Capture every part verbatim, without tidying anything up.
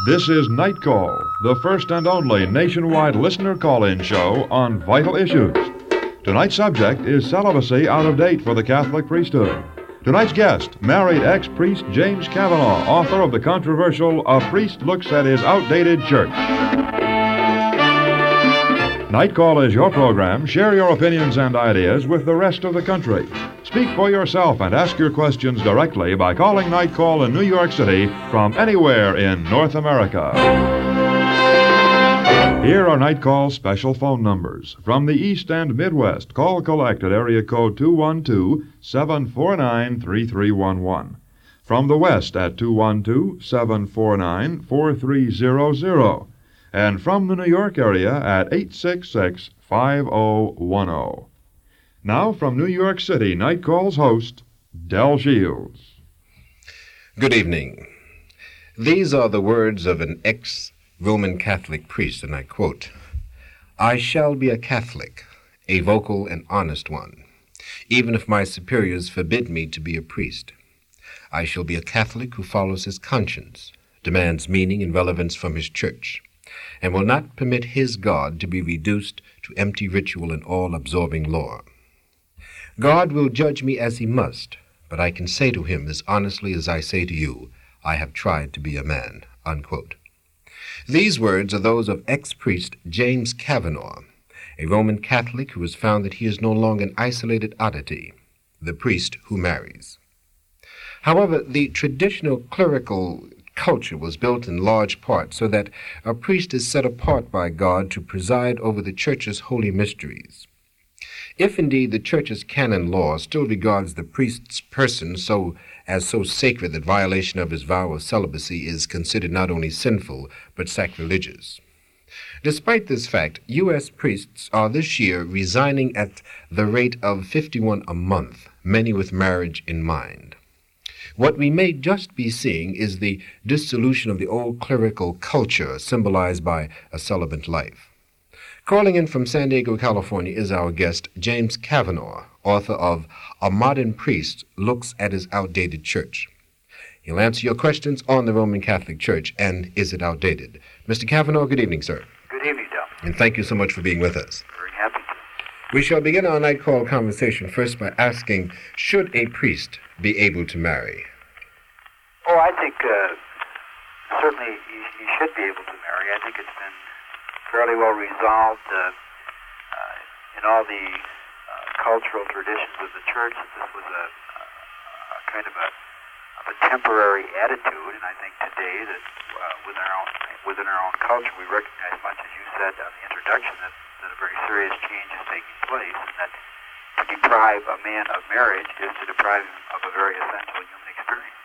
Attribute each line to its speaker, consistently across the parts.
Speaker 1: This is Night Call, the first and only nationwide listener call-in show on vital issues. Tonight's subject is celibacy out of date for the Catholic priesthood. Tonight's guest, married ex-priest James Kavanaugh, author of the controversial A Priest Looks at His Outdated Church. Night Call is your program. Share your opinions and ideas with the rest of the country. Speak for yourself and ask your questions directly by calling Night Call in New York City from anywhere in North America. Here are Night Call's special phone numbers. From the East and Midwest, call collect at area code two one two, seven four nine, three three one one. From the West at two one two, seven four nine, four three zero zero. And from the New York area at eight six six, five oh one oh. Now from New York City, Night Call's host, Del Shields.
Speaker 2: Good evening. These are the words of an ex-Roman Catholic priest, and I quote, "I shall be a Catholic, a vocal and honest one, even if my superiors forbid me to be a priest. I shall be a Catholic who follows his conscience, demands meaning and relevance from his church, and will not permit his God to be reduced to empty ritual and all-absorbing law. God will judge me as he must, but I can say to him as honestly as I say to you, I have tried to be a man," unquote. These words are those of ex-priest James Kavanaugh, a Roman Catholic who has found that he is no longer an isolated oddity, the priest who marries. However, the traditional clerical culture was built in large part so that a priest is set apart by God to preside over the Church's holy mysteries. If indeed the Church's canon law still regards the priest's person so as so sacred that violation of his vow of celibacy is considered not only sinful but sacrilegious. Despite this fact, U S priests are this year resigning at the rate of fifty-one a month, many with marriage in mind. What we may just be seeing is the dissolution of the old clerical culture symbolized by a celibate life. Calling in from San Diego, California, is our guest, James Kavanaugh, author of A Modern Priest Looks at His Outdated Church. He'll answer your questions on the Roman Catholic Church and is it outdated. Mister Kavanaugh, good evening, sir.
Speaker 3: Good evening, Del.
Speaker 2: And thank you so much for being with us.
Speaker 3: Very happy to.
Speaker 2: We shall begin our night call conversation first by asking, should a priest be able to marry?
Speaker 3: Oh, I think uh, certainly he, he should be able to marry. I think it's been fairly well resolved uh, uh, in all the uh, cultural traditions of the church that this was a, a kind of a, of a temporary attitude, and I think today that uh, within our own within our own culture we recognize, much as you said on the introduction, that, that a very serious change is taking place, and that to deprive a man of marriage is to deprive him of a very essential human experience.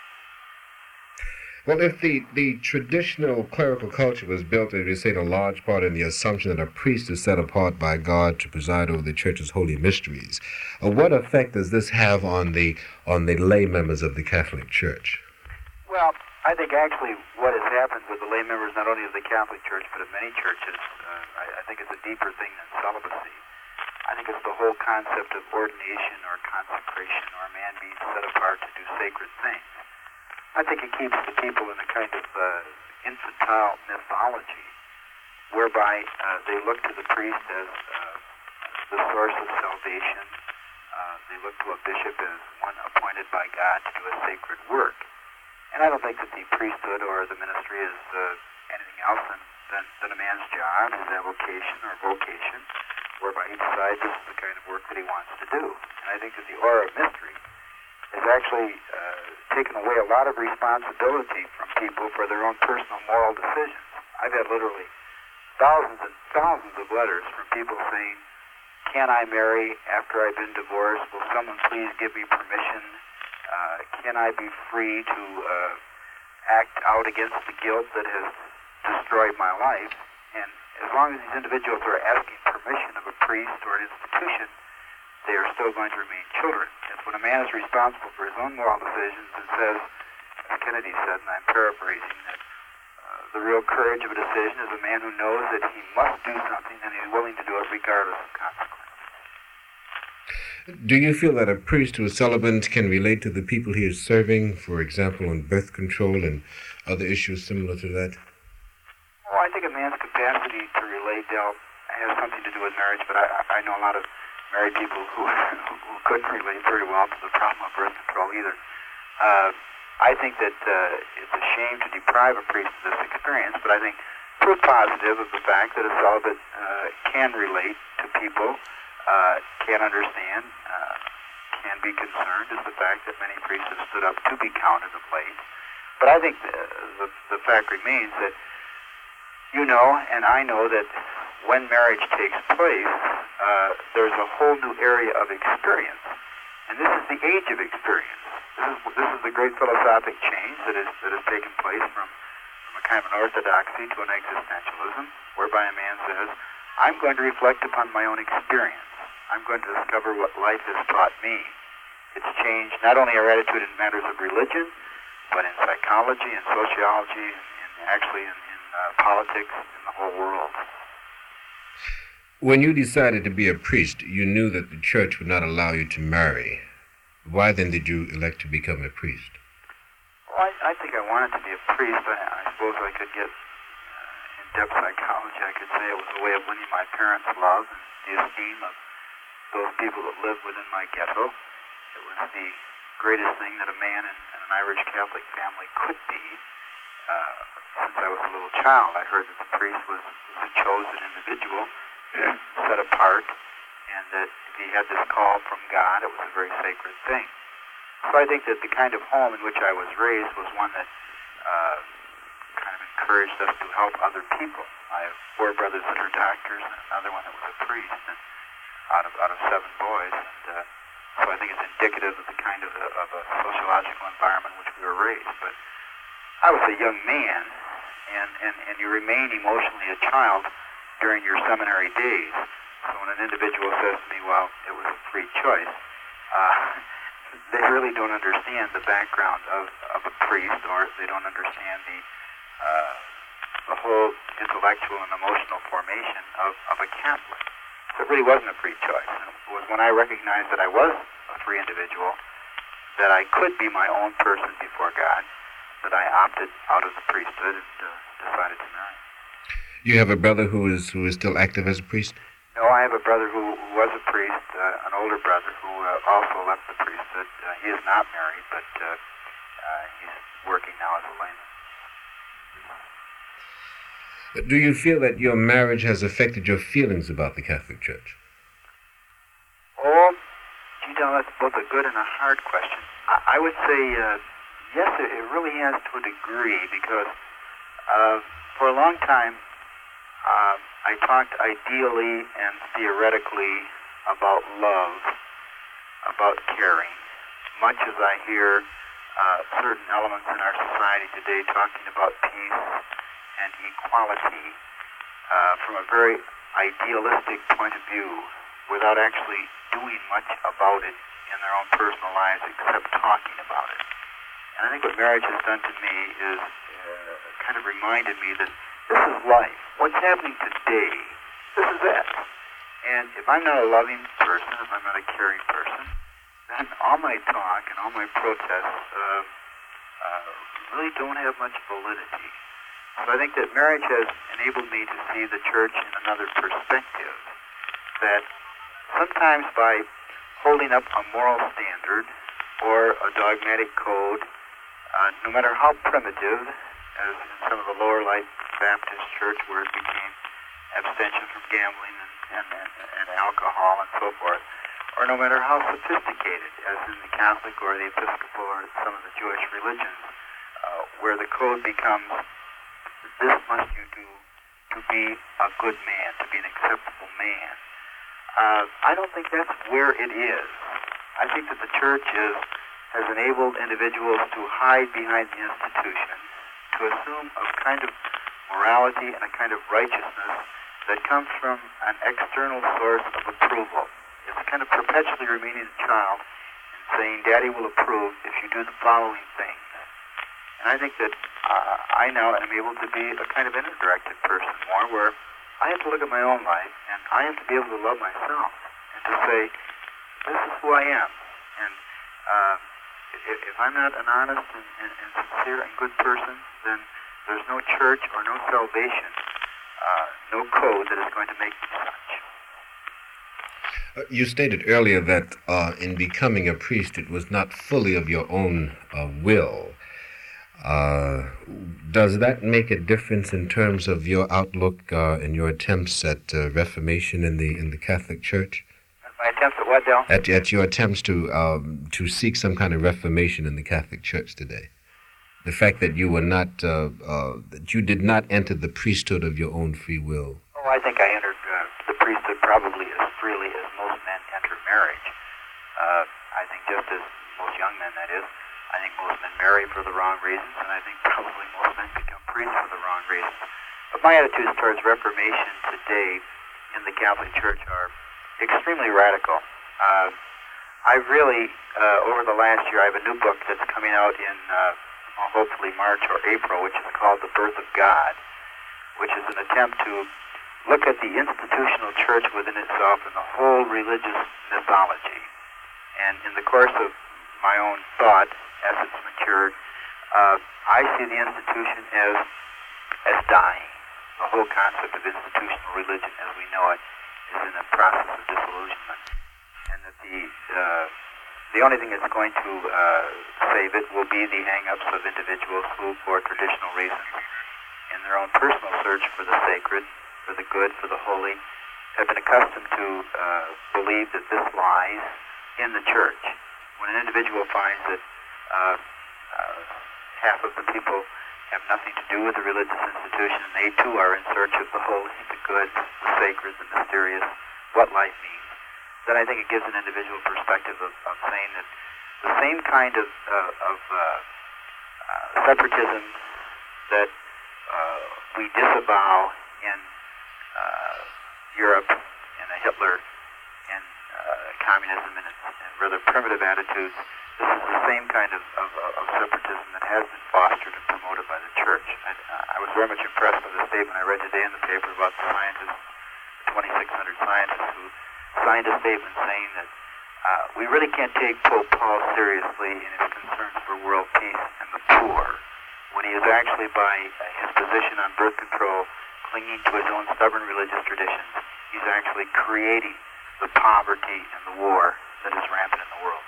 Speaker 2: Well, if the, the traditional clerical culture was built, as you say, in a large part in the assumption that a priest is set apart by God to preside over the Church's holy mysteries, uh, what effect does this have on the on the lay members of the Catholic Church?
Speaker 3: Well, I think actually what has happened with the lay members, not only of the Catholic Church, but of many churches, uh, I, I think it's a deeper thing than celibacy. I think it's the whole concept of ordination or consecration, or a man being set apart to do sacred things. I think it keeps the people in a kind of uh, infantile mythology, whereby uh, they look to the priest as uh, the source of salvation. Uh, they look to a bishop as one appointed by God to do a sacred work. And I don't think that the priesthood or the ministry is uh, anything else than, than, than a man's job, his avocation or vocation, whereby he decides this is the kind of work that he wants to do. And I think that the aura of mystery has actually uh, taken away a lot of responsibility from people for their own personal moral decisions. I've had literally thousands and thousands of letters from people saying, can I marry after I've been divorced? Will someone please give me permission? Uh, can I be free to uh, act out against the guilt that has destroyed my life? And as long as these individuals are asking permission of a priest or an institution, they are still going to remain children. It's when a man is responsible for his own moral decisions and says, as Kennedy said, and I'm paraphrasing, that uh, the real courage of a decision is a man who knows that he must do something and he's willing to do it regardless of consequence.
Speaker 2: Do you feel that a priest who is celibate can relate to the people he is serving, for example, on birth control and other issues similar to that?
Speaker 3: Well, I think a man's capacity to relate, Del, has something to do with marriage, but I, I know a lot of married people who, who couldn't relate very well to the problem of birth control either. Uh, I think that uh, it's a shame to deprive a priest of this experience, but I think proof positive of the fact that a celibate uh, can relate to people, uh, can understand, uh, can be concerned, is the fact that many priests have stood up to be counted of late. But I think the, the, the fact remains that you know and I know that when marriage takes place, uh, there's a whole new area of experience. And this is the age of experience. This is, this is the great philosophic change that, is, that has taken place from, from a kind of an orthodoxy to an existentialism, whereby a man says, I'm going to reflect upon my own experience. I'm going to discover what life has taught me. It's changed not only our attitude in matters of religion, but in psychology and sociology, and actually in, in uh, politics, in the whole world.
Speaker 2: When you decided to be a priest, you knew that the church would not allow you to marry. Why then did you elect to become a priest?
Speaker 3: Well, I, I think I wanted to be a priest. I, I suppose I could get uh, in-depth psychology. I could say it was a way of winning my parents' love and the esteem of those people that lived within my ghetto. It was the greatest thing that a man in, in an Irish Catholic family could be. Uh, since I was a little child, I heard that the priest was, was a chosen individual, set apart, and that if he had this call from God, it was a very sacred thing. So I think that the kind of home in which I was raised was one that uh, kind of encouraged us to help other people. I have four brothers that are doctors and another one that was a priest, and out of out of seven boys. And uh, so I think it's indicative of the kind of a, of a sociological environment in which we were raised. But I was a young man, and, and, and you remain emotionally a child during your seminary days. So when an individual says to me, well, it was a free choice, uh, they really don't understand the background of, of a priest, or they don't understand the uh, the whole intellectual and emotional formation of, of a Catholic. So it really wasn't a free choice. And it was when I recognized that I was a free individual, that I could be my own person before God, that I opted out of the priesthood and uh, decided to marry.
Speaker 2: You have a brother who is who is still active as a priest?
Speaker 3: No, I have a brother who, who was a priest, uh, an older brother who uh, also left the priesthood. Uh, he is not married, but uh, uh, he's working now as a layman.
Speaker 2: Do you feel that your marriage has affected your feelings about the Catholic Church?
Speaker 3: Oh, gee, Del, that's both a good and a hard question. I, I would say uh, yes, it, it really has to a degree, because uh, for a long time uh, I talked ideally and theoretically about love, about caring, much as I hear uh, certain elements in our society today talking about peace and equality uh, from a very idealistic point of view, without actually doing much about it in their own personal lives except talking about it. And I think what marriage has done to me is uh, kind of reminded me that this is life. What's happening today, this is it. And if I'm not a loving person, if I'm not a caring person, then all my talk and all my protests uh, uh, really don't have much validity. So I think that marriage has enabled me to see the church in another perspective, that sometimes by holding up a moral standard or a dogmatic code, uh, no matter how primitive, as in some of the lower light Baptist church where it became abstention from gambling and, and, and, and alcohol and so forth, or no matter how sophisticated, as in the Catholic or the Episcopal or some of the Jewish religions, uh, where the code becomes, this must you do to be a good man, to be an acceptable man. Uh, I don't think that's where it is. I think that the church is, has enabled individuals to hide behind the institution, to assume a kind of morality and a kind of righteousness that comes from an external source of approval. It's kind of perpetually remaining a child and saying, Daddy will approve if you do the following things. And I think that uh, I now am able to be a kind of inner-directed person more, where I have to look at my own life, and I have to be able to love myself, and to say, this is who I am. And uh, if, if I'm not an honest and, and, and sincere and good person, then there's no church or no salvation, uh, no code that is going to make me such.
Speaker 2: Uh, you stated earlier that uh, in becoming a priest, it was not fully of your own uh, will. Uh, does that make a difference in terms of your outlook uh, and your attempts at uh, reformation in the in the Catholic Church?
Speaker 3: My attempts at what, Del?
Speaker 2: At, at your attempts to um, to seek some kind of reformation in the Catholic Church today, the fact that you were not uh, uh, that you did not enter the priesthood of your own free will.
Speaker 3: Oh, I think I entered uh, the priesthood probably as freely as most men enter marriage. Uh, I think just as most young men, that is. I think most men marry for the wrong reasons, and I think probably most men become priests for the wrong reasons. But my attitudes towards Reformation today in the Catholic Church are extremely radical. Uh, I really, uh, over the last year, I have a new book that's coming out in uh, hopefully March or April, which is called The Birth of God, which is an attempt to look at the institutional church within itself and the whole religious mythology. And in the course of my own thought, as it's matured, uh, I see the institution as as dying. The whole concept of institutional religion as we know it is in a process of disillusionment. And that the uh, the only thing that's going to uh, save it will be the hang-ups of individuals who, for traditional reasons, in their own personal search for the sacred, for the good, for the holy, have been accustomed to uh, believe that this lies in the church. When an individual finds that uh, uh, half of the people have nothing to do with the religious institution, and they too are in search of the holy, the good, the sacred, the mysterious, what life means, then I think it gives an individual perspective of, of saying that the same kind of, uh, of uh, uh, separatism that uh, we disavow in uh, Europe and Hitler and uh, communism and its and rather primitive attitudes, this is the same kind of, of, of separatism that has been fostered and promoted by the church. I, I was very much impressed by the statement I read today in the paper about the scientists, twenty-six hundred scientists who signed a statement saying that uh, we really can't take Pope Paul seriously in his concerns for world peace and the poor, when he is actually, by uh, his position on birth control, clinging to his own stubborn religious traditions, he's actually creating the poverty and the war that is rampant in the world.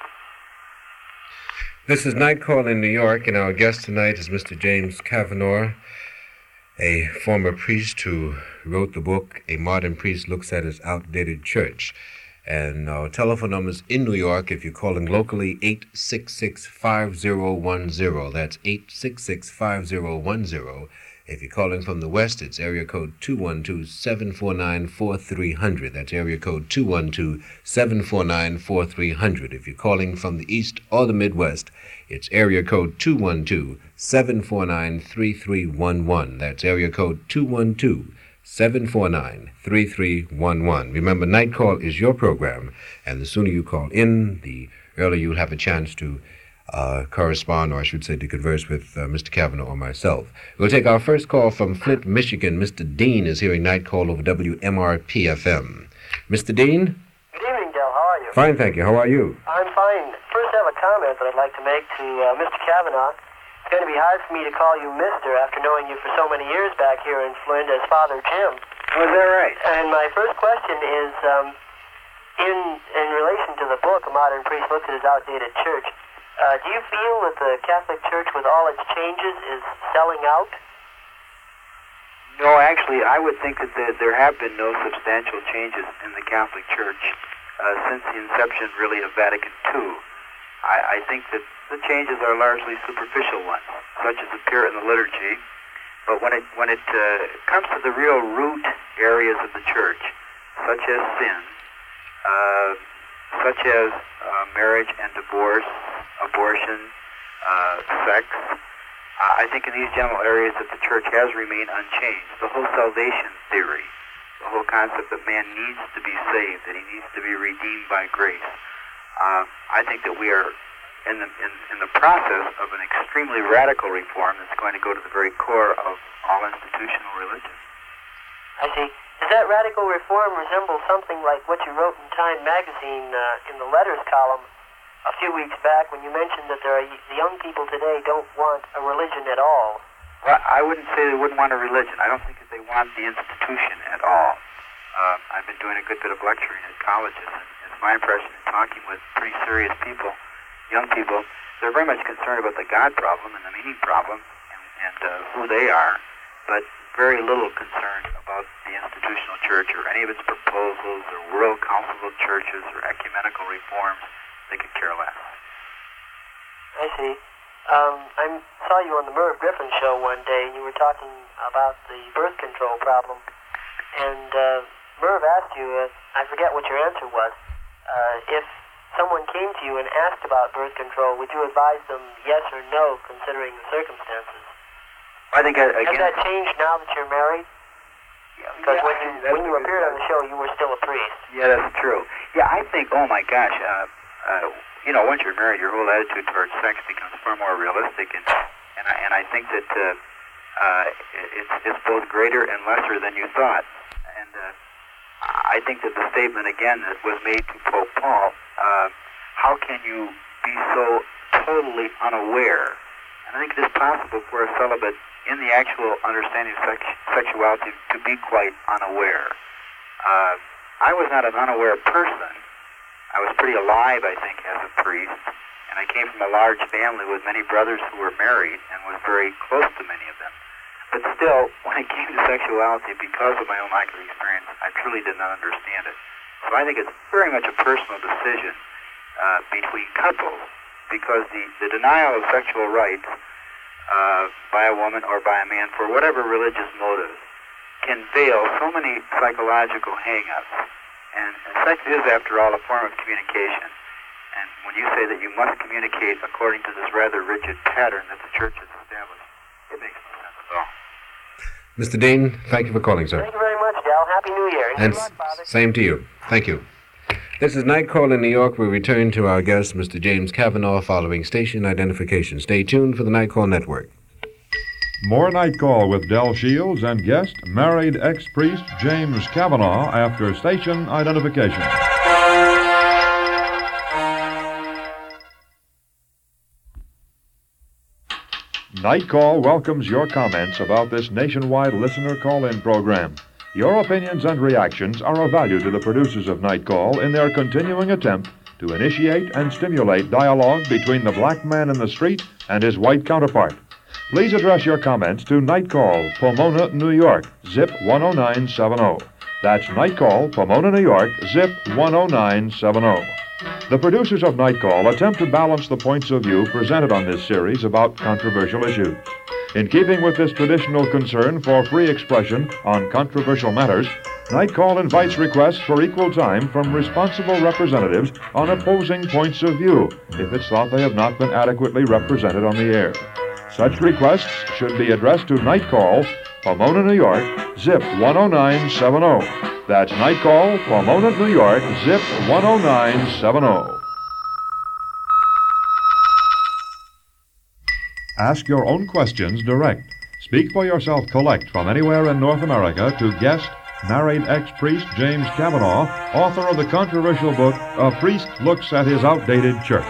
Speaker 2: This is Night Call in New York, and our guest tonight is Mister James Kavanaugh, a former priest who wrote the book A Modern Priest Looks at His Outdated Church. And our telephone numbers in New York, if you're calling locally, eight six six, five zero one zero. That's eight six six, five zero one zero. If you're calling from the West, it's area code two one two, seven four nine, four three zero zero. That's area code two one two, seven four nine, four three zero zero. If you're calling from the East or the Midwest, it's area code two one two, seven four nine, three three one one. That's area code two one two, seven four nine, three three one one. Remember, Night Call is your program, and the sooner you call in, the earlier you'll have a chance to Uh, correspond, or I should say to converse with uh, Mister Kavanaugh or myself. We'll take our first call from Flint, Michigan. Mister Dean is hearing Night Call over W M R P F M. Mister Dean?
Speaker 4: Good evening, Del. How are you?
Speaker 2: Fine, thank you. How are you?
Speaker 4: I'm fine. First, I have a comment that I'd like to make to uh, Mister Kavanaugh. It's going to be hard for me to call you Mister after knowing you for so many years back here in Flint as Father Jim.
Speaker 3: Was that right?
Speaker 4: And my first question is, um, in in relation to the book, A Modern Priest Looks at His Outdated Church, Uh, do you feel that the Catholic Church, with all its changes, is selling out?
Speaker 3: No, actually, I would think that there, there have been no substantial changes in the Catholic Church uh, since the inception, really, of Vatican Two. I, I think that the changes are largely superficial ones, such as appear in the liturgy. But when it when it uh, comes to the real root areas of the Church, such as sin, uh, such as uh, marriage and divorce, abortion, uh, sex, uh, I think in these general areas that the Church has remained unchanged. The whole salvation theory, the whole concept that man needs to be saved, that he needs to be redeemed by grace, uh, I think that we are in the, in, in the process of an extremely radical reform that's going to go to the very core of all institutional religion.
Speaker 4: I see. Does that radical reform resemble something like what you wrote in Time magazine uh, in the letters column a few weeks back when you mentioned that there are, the young people today don't want a religion at all?
Speaker 3: Well, I wouldn't say they wouldn't want a religion. I don't think that they want the institution at all. Uh, I've been doing a good bit of lecturing at colleges, and it's my impression in talking with pretty serious people, young people, they're very much concerned about the God problem and the meaning problem and, and uh, who they are, but very little concerned about the institutional church or any of its proposals or World Council of Churches or ecumenical reforms. They could care less.
Speaker 4: I see. Um, I saw you on the Merv Griffin show one day, and you were talking about the birth control problem. And uh, Merv asked you, uh, I forget what your answer was, uh, if someone came to you and asked about birth control, would you advise them yes or no, considering the circumstances?
Speaker 3: I think, uh, again...
Speaker 4: Has that changed now that you're married? Because
Speaker 3: yeah,
Speaker 4: when you when you appeared on the show, you were still a priest.
Speaker 3: Yeah, that's true. Yeah, I think, oh my gosh, uh, uh, you know, once you're married, your whole attitude towards sex becomes far more realistic, and and I, and I think that uh, uh, it's it's both greater and lesser than you thought. And uh, I think that the statement again that was made to Pope Paul, uh, how can you be so totally unaware? And I think it is possible for a celibate in the actual understanding of sex, sexuality to be quite unaware. Uh, I was not an unaware person. I was pretty alive, I think, as a priest, and I came from a large family with many brothers who were married and was very close to many of them. But still, when it came to sexuality, because of my own lack of experience, I truly did not understand it. So I think it's very much a personal decision uh, between couples, because the, the denial of sexual rights uh, by a woman or by a man for whatever religious motives can veil so many psychological hang-ups. And, and sex is, after all, a form of communication. And when you say that you must communicate according to this rather rigid pattern that the Church has established, it makes no sense at all.
Speaker 2: Mister Dean, thank you for calling, sir.
Speaker 4: Thank you very much, Del. Happy New Year. And,
Speaker 2: and
Speaker 4: good luck, Father.
Speaker 2: Same to you. Thank you. This is Night Call in New York. We return to our guest, Mister James Kavanaugh, following station identification. Stay tuned for the Night Call Network.
Speaker 1: More Night Call with Del Shields and guest, married ex-priest James Kavanaugh, after station identification. Night Call welcomes your comments about this nationwide listener call-in program. Your opinions and reactions are of value to the producers of Night Call in their continuing attempt to initiate and stimulate dialogue between the black man in the street and his white counterpart. Please address your comments to Night Call, Pomona, New York, zip one oh nine seven oh. That's Night Call, Pomona, New York, zip one oh nine seven oh. The producers of Night Call attempt to balance the points of view presented on this series about controversial issues. In keeping with this traditional concern for free expression on controversial matters, Night Call invites requests for equal time from responsible representatives on opposing points of view, if it's thought they have not been adequately represented on the air. Such requests should be addressed to Night Call, Pomona, New York, zip one oh nine seven oh. That's Night Call, Pomona, New York, zip one oh nine seven oh. Ask your own questions direct. Speak for yourself collect from anywhere in North America to guest, married ex-priest James Kavanaugh, author of the controversial book, A Priest Looks at His Outdated Church.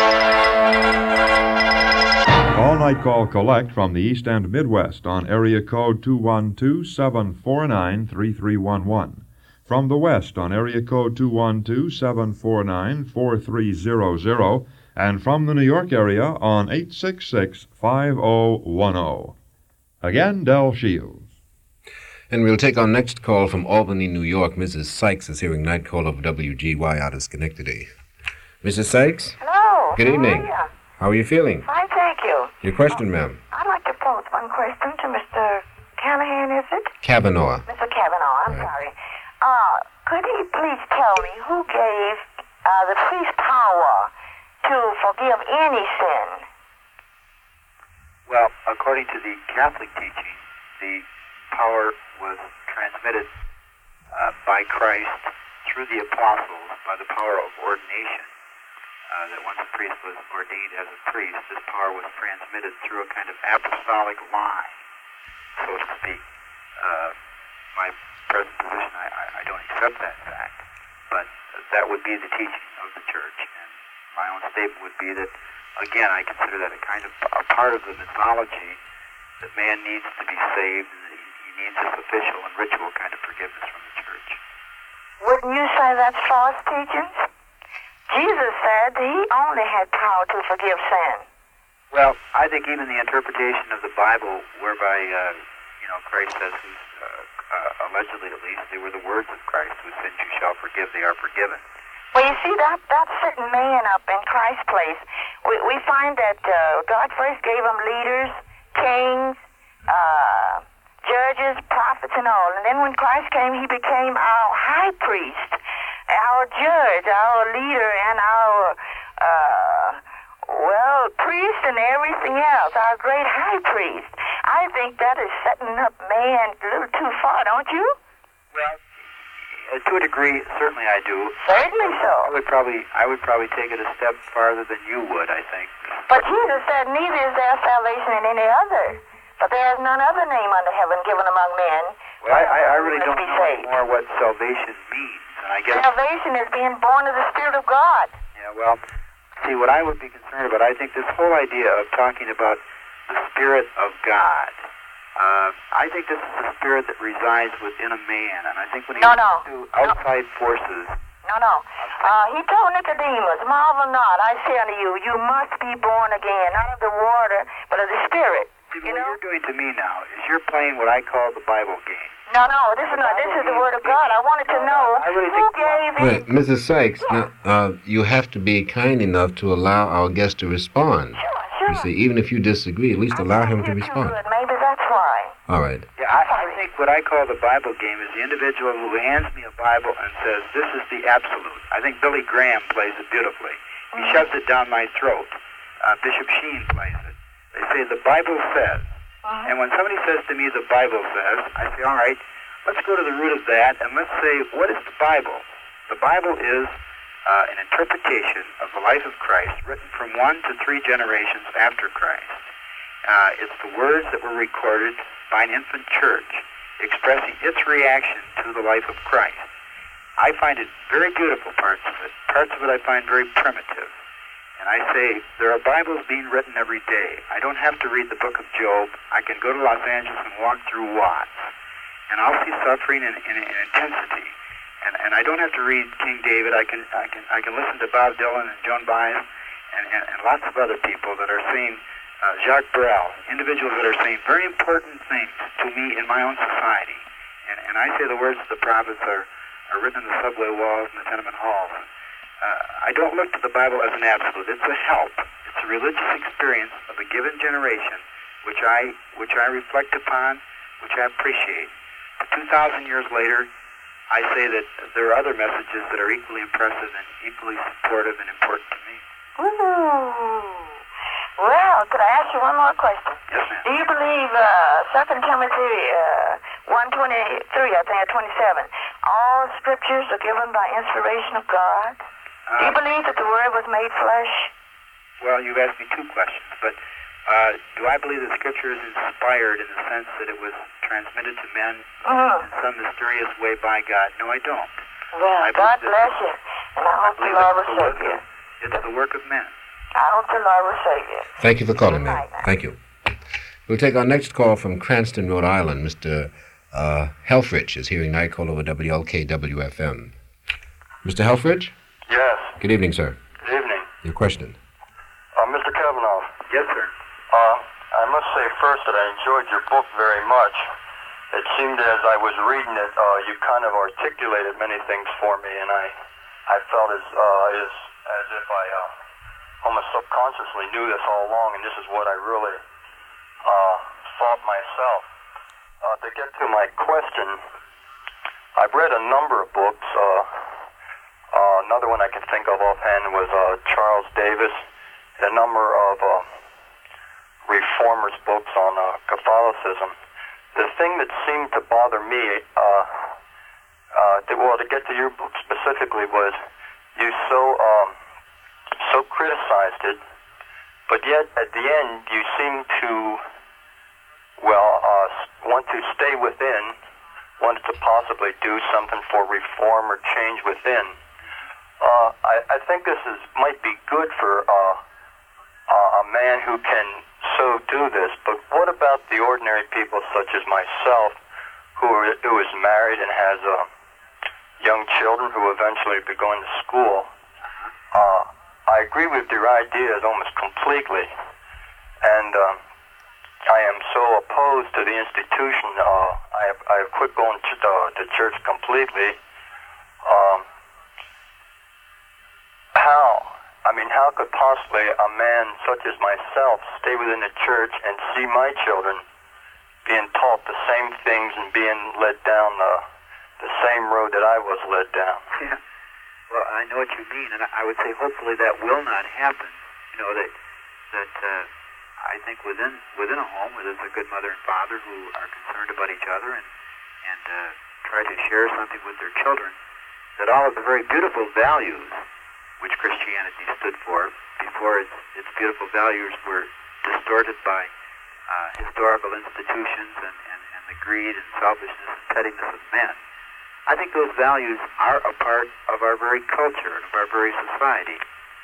Speaker 1: All Night Call collect from the East and Midwest on area code two one two, seven four nine, three three one one. From the West on area code two one two, seven four nine, four three zero zero. And from the New York area on eight six six, five oh one oh. Again, Del Shields.
Speaker 2: And we'll take our next call from Albany, New York. Missus Sykes is hearing Night Call of W G Y out of Schenectady. Missus Sykes?
Speaker 5: Hello.
Speaker 2: Good evening.
Speaker 5: How are you?
Speaker 2: How are you feeling?
Speaker 5: Fine, thank you.
Speaker 2: Your question, ma'am.
Speaker 5: I'd like to pose one question to Mister Callahan, is it?
Speaker 2: Kavanaugh.
Speaker 5: Mister Kavanaugh, I'm
Speaker 2: Right.
Speaker 5: sorry. Uh, could he please tell me who gave uh, the priest power to forgive any sin?
Speaker 3: Well, according to the Catholic teaching, the power was transmitted uh, by Christ through the apostles by the power of ordination. Uh, that once a priest was ordained as a priest, this power was transmitted through a kind of apostolic line, so to speak. Uh, my present position, I, I, I don't accept that fact. But that would be the teaching of the church. And my own statement would be that, again, I consider that a kind of a part of the mythology that man needs to be saved and that he, he needs this official and ritual kind of forgiveness from the church.
Speaker 5: Wouldn't you say that's false teaching? Jesus said he only had power to forgive sin.
Speaker 3: Well, I think even the interpretation of the Bible, whereby, uh, you know, Christ says, who's, uh, uh, allegedly at least, they were the words of Christ, whose sins you shall forgive, they are forgiven.
Speaker 5: Well, you see, that that's sitting man up in Christ's place. We, we find that uh, God first gave him leaders, kings, uh, judges, prophets, and all. And then when Christ came, he became our high priest, our judge, our leader, and our, uh, well, priest and everything else, our great high priest. I think that is setting up man a little too far, don't you?
Speaker 3: Well, uh, to a degree, certainly I do.
Speaker 5: Certainly so.
Speaker 3: I would probably, I would probably take it a step farther than you would, I think.
Speaker 5: But Jesus said, neither is there salvation in any other, but there is none other name under heaven given among men.
Speaker 3: Well, I, I, I really don't
Speaker 5: be
Speaker 3: know
Speaker 5: saved.
Speaker 3: anymore what salvation means, and I guess
Speaker 5: Salvation is being born of the Spirit of God.
Speaker 3: yeah. Well, see, what I would be concerned about, I think this whole idea of talking about the Spirit of God. Uh, I think this is the spirit that resides within a man, and I think when he
Speaker 5: No,
Speaker 3: looks
Speaker 5: no.
Speaker 3: to outside forces,
Speaker 5: No, no. Uh, he told Nicodemus, marvel not, I say unto you, you must be born again, not of the water, but of the Spirit.
Speaker 3: see,
Speaker 5: You
Speaker 3: what
Speaker 5: know?
Speaker 3: you're doing to me now is you're playing what I call the Bible game.
Speaker 5: No, no, this is not. This is the Word of God. I wanted to know
Speaker 3: I really
Speaker 5: who
Speaker 3: think-
Speaker 5: gave
Speaker 2: Wait,
Speaker 5: it.
Speaker 2: Missus Sykes, now, uh, you have to be kind enough to allow our guest to respond.
Speaker 5: Sure, sure.
Speaker 2: You see, even if you disagree, at least allow him to
Speaker 5: You're too
Speaker 2: respond.
Speaker 5: good. Maybe that's why.
Speaker 2: All right.
Speaker 3: Yeah, I, I think what I call the Bible game is the individual who hands me a Bible and says, this is the absolute. I think Billy Graham plays it beautifully. He shoves it down my throat. Uh, Bishop Sheen plays it. They say, the Bible says.
Speaker 5: Uh-huh.
Speaker 3: And when somebody says to me, the Bible says, I say, all right, let's go to the root of that, and let's say, what is the Bible? The Bible is uh, an interpretation of the life of Christ written from one to three generations after Christ. Uh, it's the words that were recorded by an infant church expressing its reaction to the life of Christ. I find it very beautiful, parts of it. Parts of it I find very primitive. And I say, there are Bibles being written every day. I don't have to read the book of Job. I can go to Los Angeles and walk through Watts, and I'll see suffering in, in, in intensity. And, and I don't have to read King David. I can I can I can listen to Bob Dylan and Joan Baez and, and, and lots of other people that are saying, uh, Jacques Brel, individuals that are saying very important things to me in my own society. And, and I say the words of the prophets are, are written in the subway walls and the tenement halls. Uh, I don't look to the Bible as an absolute. It's a help. It's a religious experience of a given generation, which I which I reflect upon, which I appreciate. But two thousand years later, I say that there are other messages that are equally impressive and equally supportive and important to me.
Speaker 5: Ooh. Well, could I ask you one more question?
Speaker 3: Yes, ma'am.
Speaker 5: Do you believe uh, Second Timothy uh, one twenty-three, I think, or twenty-seven, all scriptures are given by inspiration of God? Do you
Speaker 3: Uh,
Speaker 5: believe that the Word was made flesh?
Speaker 3: well, you've asked me two questions, but uh, do I believe that Scripture is inspired in the sense that it was transmitted to men
Speaker 5: Mm.
Speaker 3: in some mysterious way by God? No, I don't.
Speaker 5: Well,
Speaker 3: I
Speaker 5: God
Speaker 3: believe
Speaker 5: bless
Speaker 3: that-
Speaker 5: you. And I
Speaker 3: I
Speaker 5: hope the
Speaker 3: believe
Speaker 5: Lord
Speaker 3: it's
Speaker 5: will
Speaker 3: the
Speaker 5: save
Speaker 3: work
Speaker 5: you.
Speaker 3: of, it's the work of men.
Speaker 5: I hope the Lord will save you.
Speaker 2: Thank you for calling,
Speaker 5: Good
Speaker 2: ma'am.
Speaker 5: night now.
Speaker 2: Thank you. We'll take our next call from Cranston, Rhode Island. Mister Uh, Helfrich is hearing Night Call over W L K W F M. Mister Helfrich?
Speaker 6: Yes,
Speaker 2: Good evening, sir.
Speaker 6: good evening.
Speaker 2: Your question.
Speaker 6: Uh, Mister Kavanaugh,
Speaker 3: Yes, sir.
Speaker 6: uh, I must say first that I enjoyed your book very much. It seemed as I was reading it, uh, you kind of articulated many things for me, and I, I felt as, uh, as, as if I uh, almost subconsciously knew this all along, and this is what I really uh, thought myself. Uh, to get to my question, I've read a number of books. Uh, uh, another one I can think of offhand was uh, Charles Davis, and a number of uh, reformers' books on uh, Catholicism. The thing that seemed to bother me, uh, uh, to, well, to get to your book specifically, was you so um, so criticized it, but yet at the end you seem to, well, uh, want to stay within wanted to possibly do something for reform or change within. Uh, I, I think this is might be good for uh, uh, a man who can so do this, but what about the ordinary people such as myself who, are, who is married and has uh, young children who eventually be going to school? Uh, I agree with your ideas almost completely, and um, I am so opposed to the institution. Uh, I, have, I have quit going to, uh, to church completely. Um, how? I mean, how could possibly a man such as myself stay within the church and see my children being taught the same things and being led down the, the same road that I was led down?
Speaker 3: Yeah. Well, I know what you mean, and I would say hopefully that will not happen. You know, that that uh, I think within within a home where there's a good mother and father who are concerned about each other and and uh, try to share something with their children, that all of the very beautiful values which Christianity stood for before its its beautiful values were distorted by uh, historical institutions and, and, and the greed and selfishness and pettiness of men. I think those values are a part of our very culture and of our very society.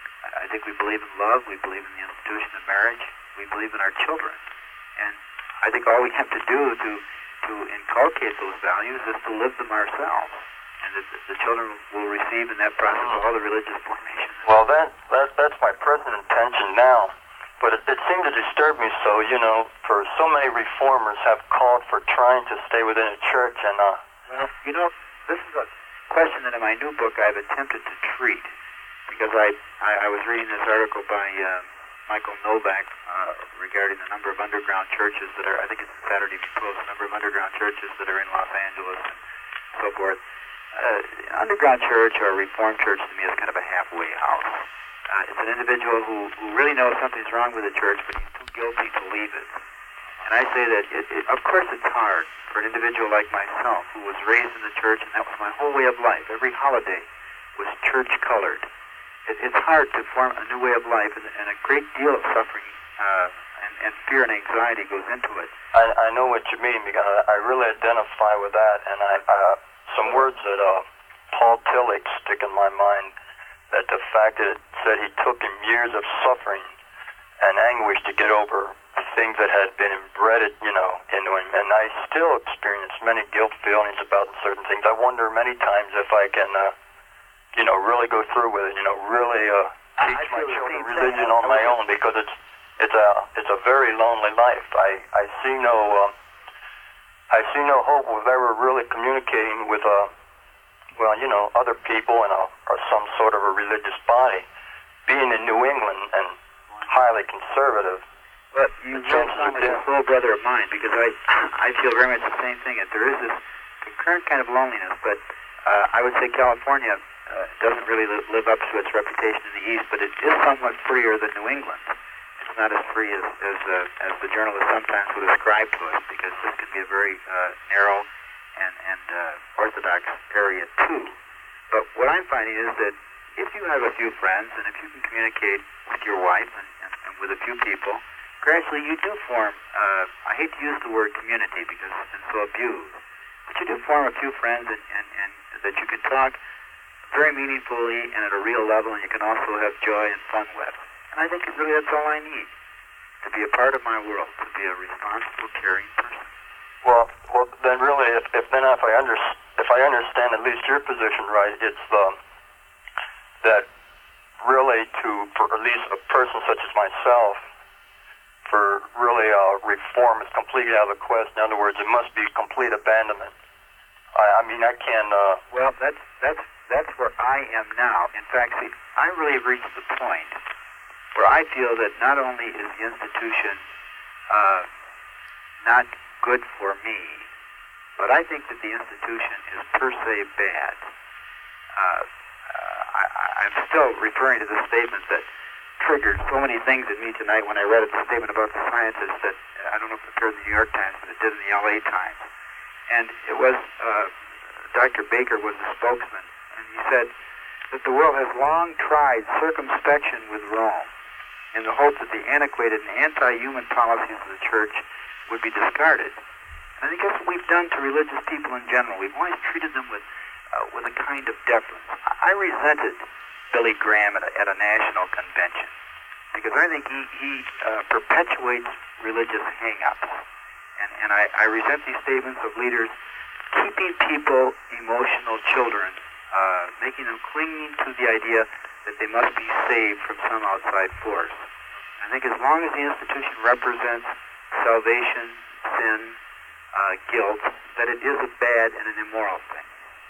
Speaker 3: I think we believe in love, we believe in the institution of marriage, we believe in our children. And I think all we have to do to, to inculcate those values is to live them ourselves. And that the children will receive in that process all the religious formation.
Speaker 6: Well, that, that that's my present intention now. But it, it seemed to disturb me so, you know, for so many reformers have called for trying to stay within a church and... Uh,
Speaker 3: well, you know, this is a question that in my new book I've attempted to treat, because I I, I was reading this article by uh, Michael Novak uh, regarding the number of underground churches that are, I think it's the Saturday Post, the number of underground churches that are in Los Angeles and so forth. Uh, underground church or Reformed church to me is kind of a halfway house. Uh, it's an individual who, who really knows something's wrong with the church, but he's too guilty to leave it. And I say that, it, it, of course it's hard for an individual like myself who was raised in the church, and that was my whole way of life. Every holiday was church-colored. It, it's hard to form a new way of life, and, and a great deal of suffering uh, and, and fear and anxiety goes into it.
Speaker 6: I, I know what you mean, because I really identify with that, and I, uh, some words that uh, Paul Tillich stick in my mind, that the fact that it said he took him years of suffering and anguish to get over things that had been embedded, you know, into him. And I still experience many guilt feelings about certain things. I wonder many times if I can, uh, you know, really go through with it, you know, really uh, teach
Speaker 3: I
Speaker 6: my
Speaker 3: feel the
Speaker 6: children
Speaker 3: same
Speaker 6: religion
Speaker 3: thing.
Speaker 6: on my own, because it's it's a it's a very lonely life. I I see no uh, I see no hope of ever really communicating with uh well, you know, other people in a or some sort of a religious body. Being in New England and highly conservative.
Speaker 3: But you really sound like a soul brother of mine, because I I feel very much the same thing. That there is this concurrent kind of loneliness, but uh, I would say California uh, doesn't really li- live up to its reputation in the East, but it is somewhat freer than New England. It's not as free as as, uh, as the journalists sometimes would ascribe to it, because this can be a very uh, narrow and and uh, orthodox area too. But what I'm finding is that if you have a few friends, and if you can communicate with your wife and, and, and with a few people, gradually you do form, uh, I hate to use the word community because it's been so abused, but you do form a few friends and, and, and that you can talk very meaningfully and at a real level, and you can also have joy and fun with. And I think really that's all I need, to be a part of my world, to be a responsible, caring person.
Speaker 6: Well, well, then really, if, if then if I under, if I understand at least your position right, it's um, that really to, for at least a person such as myself, for really uh, reform is completely out of the question. In other words, it must be complete abandonment. I, I mean, I can. Uh,
Speaker 3: well, that's that's that's where I am now. In fact, see, I really have reached the point where I feel that not only is the institution uh, not good for me, but I think that the institution is per se bad. Uh, uh, I, I'm still referring to the statement that triggered so many things in me tonight when I read the statement about the scientists that, I don't know if it appeared in the New York Times, but it did in the L A Times. And it was, uh, Doctor Baker was the spokesman, and he said that the world has long tried circumspection with Rome in the hope that the antiquated and anti-human policies of the church would be discarded. And I think that's what we've done to religious people in general. We've always treated them with uh, with a kind of deference. I resented Billy Graham at a, at a national convention because I think he, he uh, perpetuates religious hang-ups. And, and I, I resent these statements of leaders keeping people emotional children, uh, making them clinging to the idea that they must be saved from some outside force. I think as long as the institution represents salvation, sin, uh, guilt, that it is a bad and an immoral thing.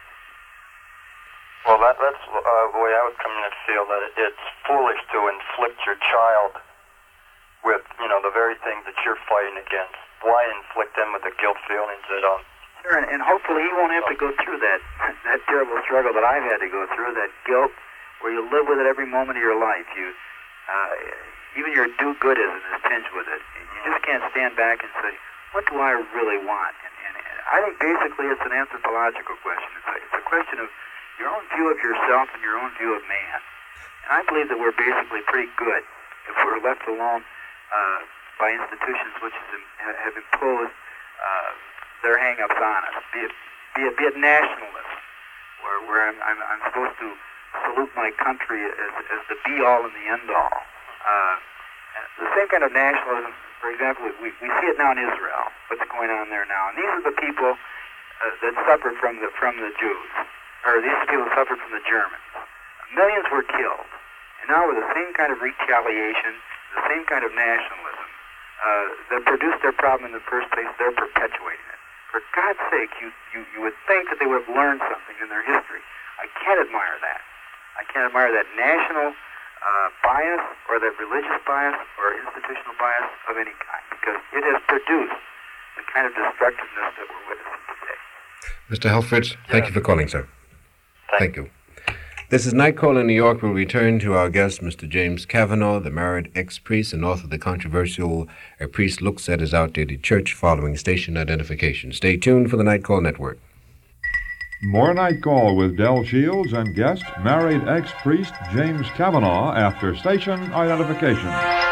Speaker 6: Well, that, that's uh, the way I would come in and feel, that it, it's foolish to inflict your child with, you know, the very thing that you're fighting against. Why inflict them with the guilt feelings that, um...
Speaker 3: Sure, and, and hopefully he won't have to go through that, that terrible struggle that I've had to go through, that guilt where you live with it every moment of your life. You, uh, even your do-goodism is tinged with it. You just can't stand back and say, what do I really want? And, and, and I think basically it's an anthropological question. It's a, it's a question of your own view of yourself and your own view of man. And I believe that we're basically pretty good if we're left alone uh, by institutions which have, have imposed uh, their hang-ups on us, be it, be it, be it nationalism, where, where I'm, I'm, I'm supposed to salute my country as, as the be-all and the end-all. Uh, the same kind of nationalism, for example, we, we see it now in Israel, what's going on there now. And these are the people uh, that suffered from the, from the Jews. Or these people suffered from the Germans. Millions were killed. And now with the same kind of retaliation, the same kind of nationalism uh, that produced their problem in the first place, they're perpetuating it. For God's sake, you, you, you would think that they would have learned something in their history. I can't admire that. I can't admire that national uh, bias or that religious bias or institutional bias of any kind, because it has produced the kind of destructiveness that we're witnessing today.
Speaker 2: Mister Helfrich, thank you for calling, sir. Thank you. This is Night Call in New York. We'll return to our guest, Mister James Kavanaugh, the married ex-priest and author of the controversial A Priest Looks at His Outdated Church, following station identification. Stay tuned for the Night Call Network.
Speaker 1: More Night Call with Del Shields and guest, married ex-priest James Kavanaugh, after station identification.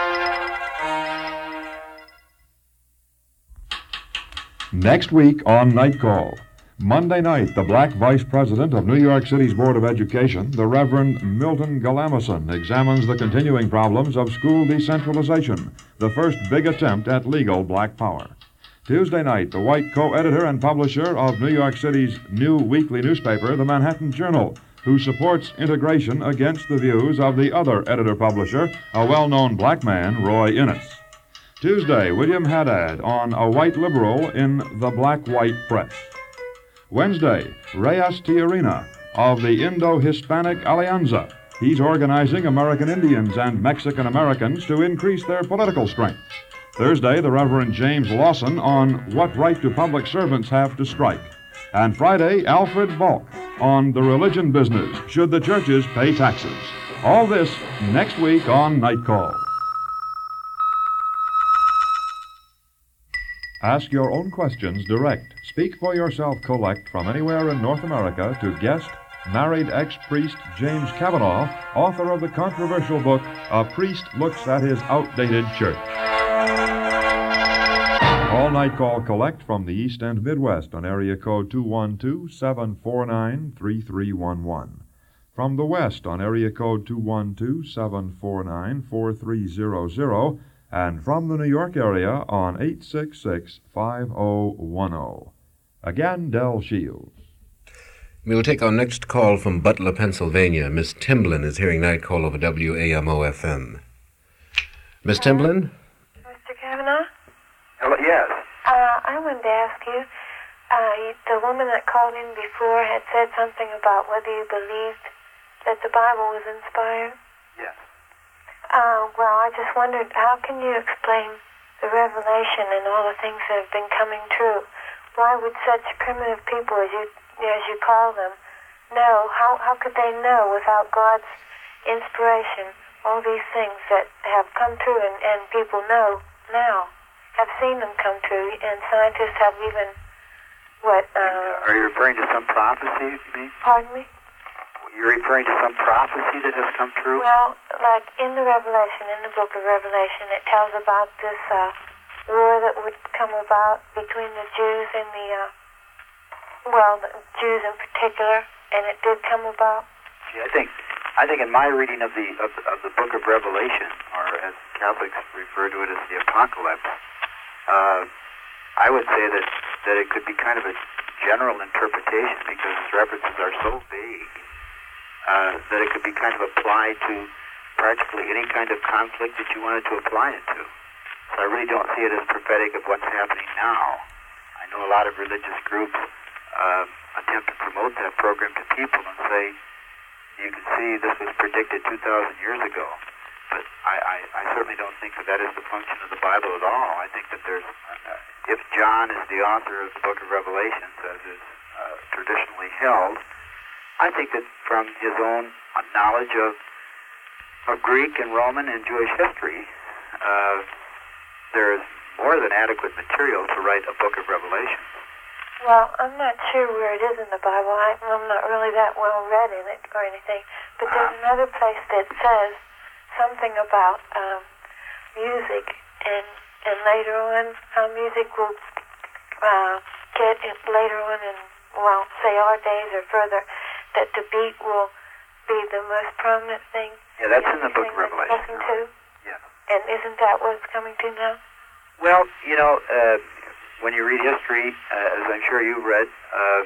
Speaker 1: Next week on Night Call. Monday night, the black vice president of New York City's Board of Education, the Reverend Milton Galamison, examines the continuing problems of school decentralization, the first big attempt at legal black power. Tuesday night, the white co-editor and publisher of New York City's new weekly newspaper, the Manhattan Journal, who supports integration against the views of the other editor-publisher, a well-known black man, Roy Innes. Tuesday, William Haddad on a white liberal in the black-white press. Wednesday, Reyes Tijerina of the Indo-Hispanic Alianza. He's organizing American Indians and Mexican Americans to increase their political strength. Thursday, the Reverend James Lawson on what right do public servants have to strike. And Friday, Alfred Volk on the religion business. Should the churches pay taxes? All this next week on Night Call. Ask your own questions direct. Speak for yourself collect from anywhere in North America to guest, married ex-priest James Kavanaugh, author of the controversial book, A Priest Looks at His Outdated Church. All Night Call collect from the East and Midwest on area code two one two, seven four nine, three three one one. From the West on area code two one two, seven four nine, four three zero zero. And from the New York area on eight six six, five oh one oh. Again, Del Shields.
Speaker 2: We will take our next call from Butler, Pennsylvania. Miss Timblin is hearing Night Call over W A M O F M. Miss Timblin?
Speaker 7: Mister Kavanaugh?
Speaker 3: Hello, yes.
Speaker 7: Uh, I wanted to ask you, uh, you, the woman that called in before had said something about whether you believed that the Bible was inspired.
Speaker 3: Yes.
Speaker 7: Uh, well, I just wondered, how can you explain the revelation and all the things that have been coming true? Why would such primitive people, as you as you call them, know? How how could they know without God's inspiration all these things that have come true and, and people know now, have seen them come true, and scientists have even, what? Uh,
Speaker 3: Are you referring to some prophecy, you mean?
Speaker 7: Pardon me?
Speaker 3: You're referring to some prophecy that has come true?
Speaker 7: Well, like in the Revelation, in the book of Revelation, it tells about this uh, war that would come about between the Jews and the, uh, well, the Jews in particular, and it did come about?
Speaker 3: See, I think, I think in my reading of the of, of the Book of Revelation, or as Catholics refer to it as the Apocalypse, uh, I would say that, that it could be kind of a general interpretation because its references are so vague uh, that it could be kind of applied to practically any kind of conflict that you wanted to apply it to. So I really don't see it as prophetic of what's happening now. I know a lot of religious groups uh, attempt to promote that program to people and say, you can see this was predicted two thousand years ago. But I, I, I certainly don't think that that is the function of the Bible at all. I think that there's, uh, if John is the author of the Book of Revelation, as is uh, traditionally held, I think that from his own knowledge of of Greek and Roman and Jewish history, uh, there is more than adequate material to write a Book of Revelation.
Speaker 7: Well, I'm not sure where it is in the Bible. I, I'm not really that well read in it or anything. But there's uh, another place that says something about um, music, and and later on how music will uh, get it later on in, well, say our days or further, that the beat will be the most prominent thing.
Speaker 3: Yeah, that's in the Book of Revelation.
Speaker 7: Listen to.
Speaker 3: Yeah.
Speaker 7: And isn't that what it's coming to now?
Speaker 3: Well, you know, uh, when you read history, uh, as I'm sure you've read, uh,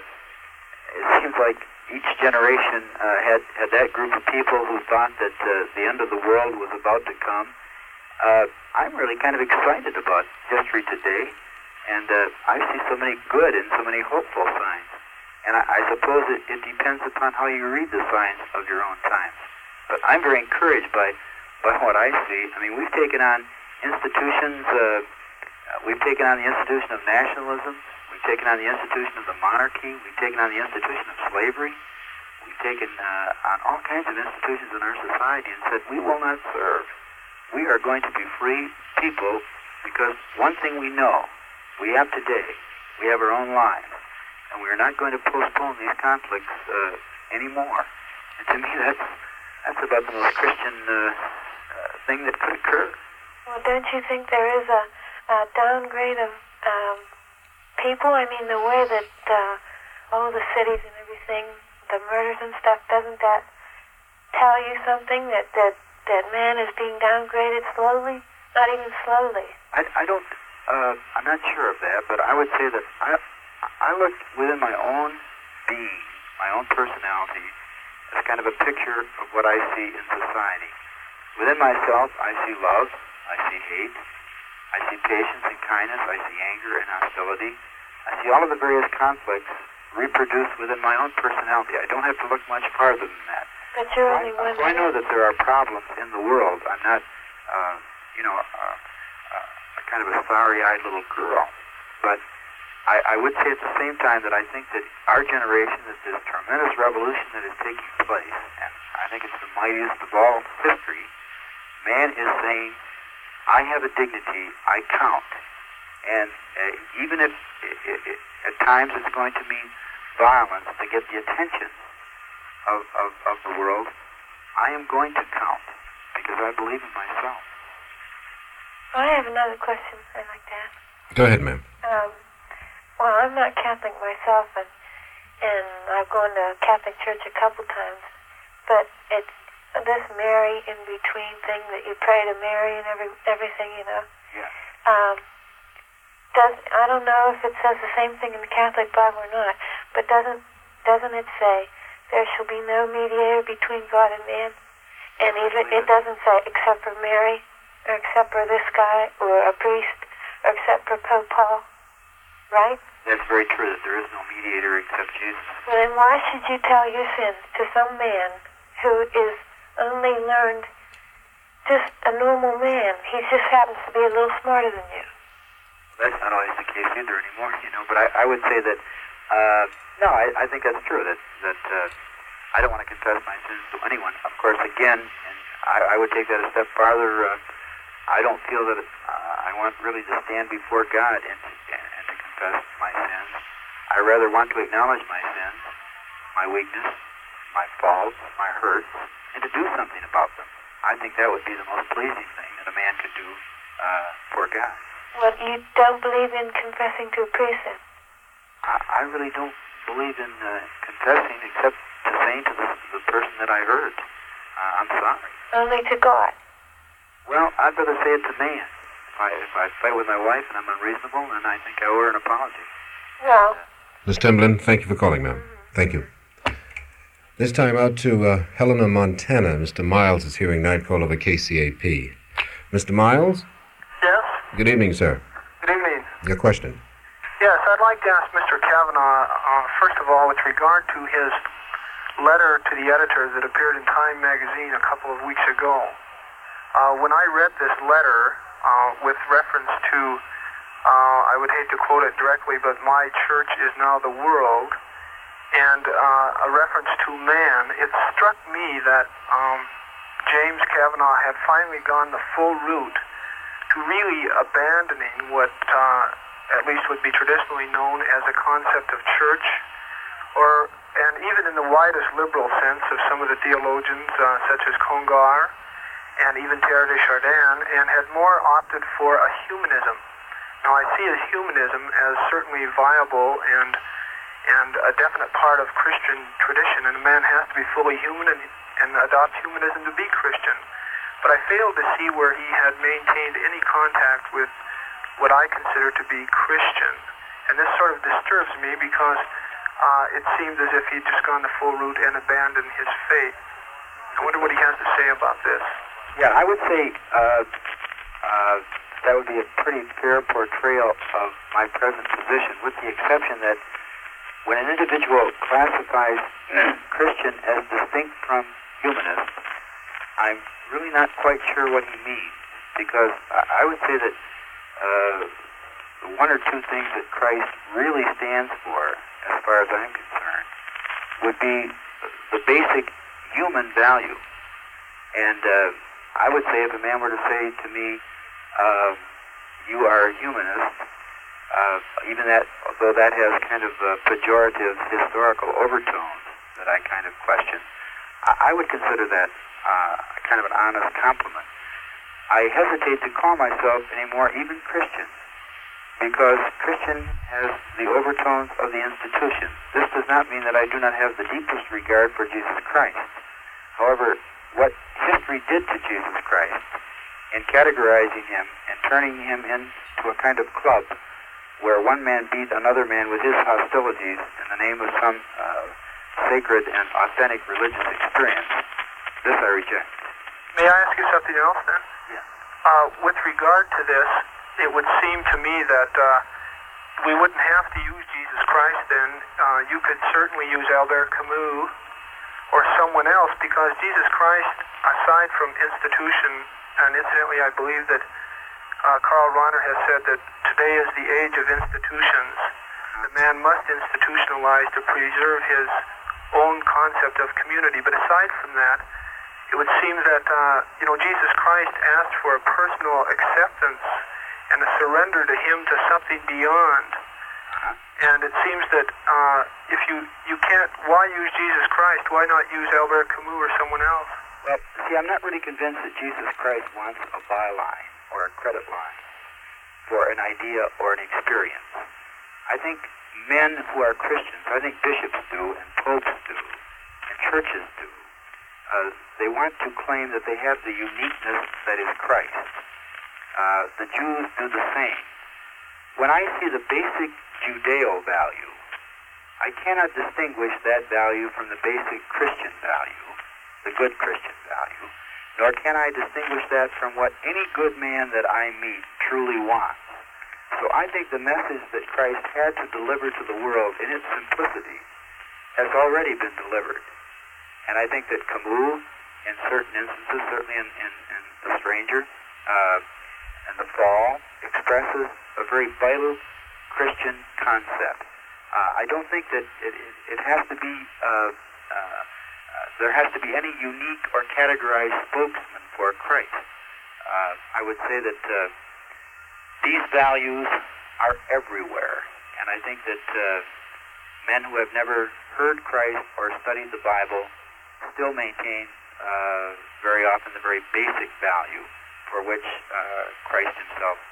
Speaker 3: it seems like each generation uh, had, had that group of people who thought that uh, the end of the world was about to come. Uh, I'm really kind of excited about history today, and uh, I see so many good and so many hopeful signs. And I, I suppose it, it depends upon how you read the signs of your own times. But I'm very encouraged by, by what I see. I mean, we've taken on institutions, uh, we've taken on the institution of nationalism, we've taken on the institution of the monarchy, we've taken on the institution of slavery, we've taken uh, on all kinds of institutions in our society and said, we will not serve. We are going to be free people because one thing we know, we have today, we have our own lives, and we are not going to postpone these conflicts uh, anymore. And to me, that's that's about the most Christian uh, uh, thing that could occur.
Speaker 7: Well, don't you think there is a, a downgrade of um, people? I mean, the way that uh, all the cities and everything, the murders and stuff, doesn't that tell you something that that, that man is being downgraded slowly? Not even slowly.
Speaker 3: I, I don't. Uh, I'm not sure of that, but I would say that I. I look within my own being, my own personality, as kind of a picture of what I see in society. Within myself, I see love, I see hate, I see patience and kindness, I see anger and hostility. I see all of the various conflicts reproduced within my own personality. I don't have to look much farther than that.
Speaker 7: But you're only one.
Speaker 3: So I know that there are problems in the world. I'm not, uh, you know, uh, uh, kind of a sorry-eyed little girl, but I, I would say at the same time that I think that our generation, that this tremendous revolution that is taking place, and I think it's the mightiest of all history, man is saying, I have a dignity, I count. And uh, even if it, it, at times it's going to mean violence to get the attention of, of, of the world, I am going to count because I believe in myself.
Speaker 7: I have another question I'd like to ask.
Speaker 2: Go ahead, ma'am.
Speaker 7: Um, Well, I'm not Catholic myself, and and I've gone to Catholic church a couple times, but it's this Mary in between thing that you pray to Mary and every everything, you know.
Speaker 3: Yeah.
Speaker 7: Um, does I don't know if it says the same thing in the Catholic Bible or not, but doesn't doesn't it say there shall be no mediator between God and man? And even it doesn't say except for Mary, or except for this guy, or a priest, or except for Pope Paul. Right?
Speaker 3: That's very true, that there is no mediator except Jesus.
Speaker 7: Well, then why should you tell your sins to some man who is only learned, just a normal man? He just happens to be a little smarter than you.
Speaker 3: That's not always the case either anymore, you know, but I, I would say that, uh, no, I, I think that's true, that, that uh, I don't want to confess my sins to anyone. Of course, again, and I, I would take that a step farther, uh, I don't feel that uh, I want really to stand before God and, and, and to confess my sins. I rather want to acknowledge my sins, my weakness, my faults, my hurts, and to do something about them. I think that would be the most pleasing thing that a man could do uh, for God.
Speaker 7: Well, you don't believe in confessing to a priest then?
Speaker 3: I, I really don't believe in uh, confessing except to saying to the, the person that I hurt, uh, I'm sorry.
Speaker 7: Only to God?
Speaker 3: Well, I'd rather say it to man. If I, if I fight with my wife and I'm unreasonable, then I think I owe her an apology.
Speaker 7: No.
Speaker 2: Miss Timblin, thank you for calling, ma'am. Thank you. This time out to uh, Helena, Montana. Mister Miles is hearing night call over K C A P. Mister Miles?
Speaker 8: Yes?
Speaker 2: Good evening, sir.
Speaker 8: Good evening.
Speaker 2: Your question.
Speaker 8: Yes, I'd like to ask Mister Kavanaugh, uh, first of all, with regard to his letter to the editor that appeared in Time magazine a couple of weeks ago. Uh, when I read this letter uh, with reference to, uh, I would hate to quote it directly, but my church is now the world, and uh, a reference to man, it struck me that um, James Kavanaugh had finally gone the full route to really abandoning what uh, at least would be traditionally known as a concept of church, or and even in the widest liberal sense of some of the theologians uh, such as Congar and even Teilhard de Chardin, and had more opted for a humanism. Now I see a humanism as certainly viable and and a definite part of Christian tradition, and a man has to be fully human and, and adopt humanism to be Christian. But I failed to see where he had maintained any contact with what I consider to be Christian. And this sort of disturbs me because uh, it seems as if he'd just gone the full route and abandoned his faith. I wonder what he has to say about this.
Speaker 3: Yeah, I would say uh, uh, that would be a pretty fair portrayal of my present position, with the exception that when an individual classifies Christian as distinct from humanist, I'm really not quite sure what he means, because I would say that uh, the one or two things that Christ really stands for, as far as I'm concerned, would be the basic human value. And uh, I would say if a man were to say to me, uh, you are a humanist, uh, even that, although that has kind of uh, pejorative historical overtones that I kind of question, I, I would consider that uh, kind of an honest compliment. I hesitate to call myself anymore even Christian, because Christian has the overtones of the institution. This does not mean that I do not have the deepest regard for Jesus Christ. However, what history did to Jesus Christ in categorizing him and turning him into a kind of club where one man beat another man with his hostilities in the name of some uh, sacred and authentic religious experience, this I reject.
Speaker 8: May I ask you something else then?
Speaker 3: Yeah.
Speaker 8: Uh, with regard to this, it would seem to me that uh, we wouldn't have to use Jesus Christ then. Uh, you could certainly use Albert Camus or someone else, because Jesus Christ, aside from institution, and incidentally I believe that uh, Karl Rahner has said that today is the age of institutions. The man must institutionalize to preserve his own concept of community. But aside from that, it would seem that, uh, you know, Jesus Christ asked for a personal acceptance and a surrender to him to something beyond. And it seems that uh, if you, you can't, why use Jesus Christ? Why not use Albert Camus or someone else?
Speaker 3: Well, see, I'm not really convinced that Jesus Christ wants a byline or a credit line for an idea or an experience. I think men who are Christians, I think bishops do, and popes do, and churches do, uh, they want to claim that they have the uniqueness that is Christ. Uh, the Jews do the same. When I see the basic Judeo value, I cannot distinguish that value from the basic Christian value, the good Christian value, nor can I distinguish that from what any good man that I meet truly wants. So I think the message that Christ had to deliver to the world in its simplicity has already been delivered. And I think that Camus, in certain instances, certainly in, in, in The Stranger uh, and The Fall, expresses a very vital Christian concept. Uh, I don't think that it, it, it has to be, uh, uh, uh, there has to be any unique or categorized spokesman for Christ. Uh, I would say that uh, these values are everywhere. And I think that uh, men who have never heard Christ or studied the Bible still maintain uh, very often the very basic value for which uh, Christ himself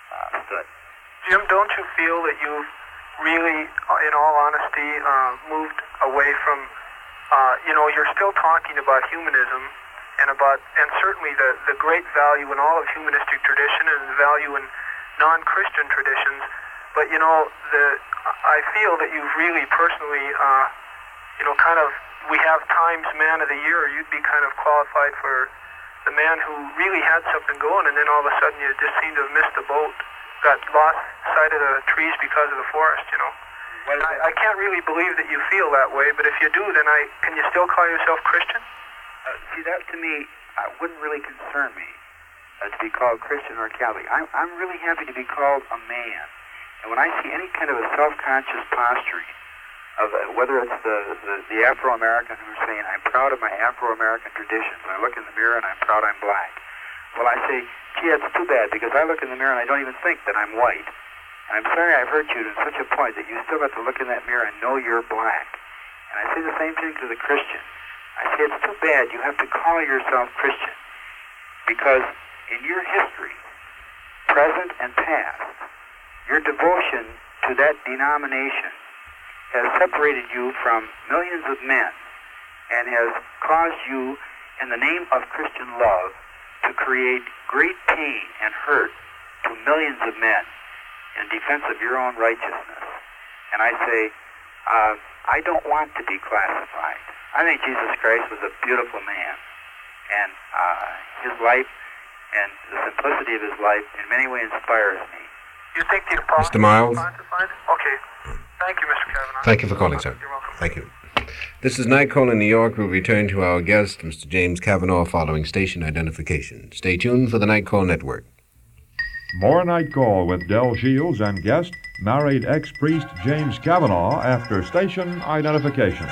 Speaker 3: uh, stud.
Speaker 8: Jim, don't you feel that you've really, uh, in all honesty, uh, moved away from, uh, you know, you're still talking about humanism and about, and certainly the, the great value in all of humanistic tradition and the value in non-Christian traditions, but, you know, the I feel that you've really personally, uh, you know, kind of, we have Times Man of the Year, you'd be kind of qualified for the man who really had something going, and then all of a sudden you just seem to have missed the boat, got lost sight of the trees because of the forest, you know. Well, I, I can't really believe that you feel that way, but if you do, then I can you still call yourself Christian?
Speaker 3: Uh, see, that to me uh, wouldn't really concern me uh, to be called Christian or Catholic. I'm, I'm really happy to be called a man. And when I see any kind of a self-conscious posturing, of uh, whether it's the, the, the Afro-American who's saying, I'm proud of my Afro-American traditions, I look in the mirror and I'm proud I'm black. Well, I say, gee, it's too bad, because I look in the mirror and I don't even think that I'm white. And I'm sorry I've hurt you to such a point that you still have to look in that mirror and know you're black. And I say the same thing to the Christian. I say, it's too bad you have to call yourself Christian, because in your history, present and past, your devotion to that denomination has separated you from millions of men and has caused you, in the name of Christian love, to create great pain and hurt to millions of men in defense of your own righteousness. And I say, uh, I don't want to be classified. I think Jesus Christ was a beautiful man, and uh, his life and the simplicity of his life in many ways inspires me.
Speaker 8: You think the apostles
Speaker 2: Mister Miles?
Speaker 8: Okay. Thank you, Mister Kavanaugh.
Speaker 2: Thank you for calling, sir.
Speaker 8: You're welcome.
Speaker 2: Thank you. This is Night Call in New York. We'll return to our guest, Mister James Kavanaugh, following station identification. Stay tuned for the Night Call Network.
Speaker 1: More Night Call with Del Shields and guest, married ex-priest James Kavanaugh, after station identification.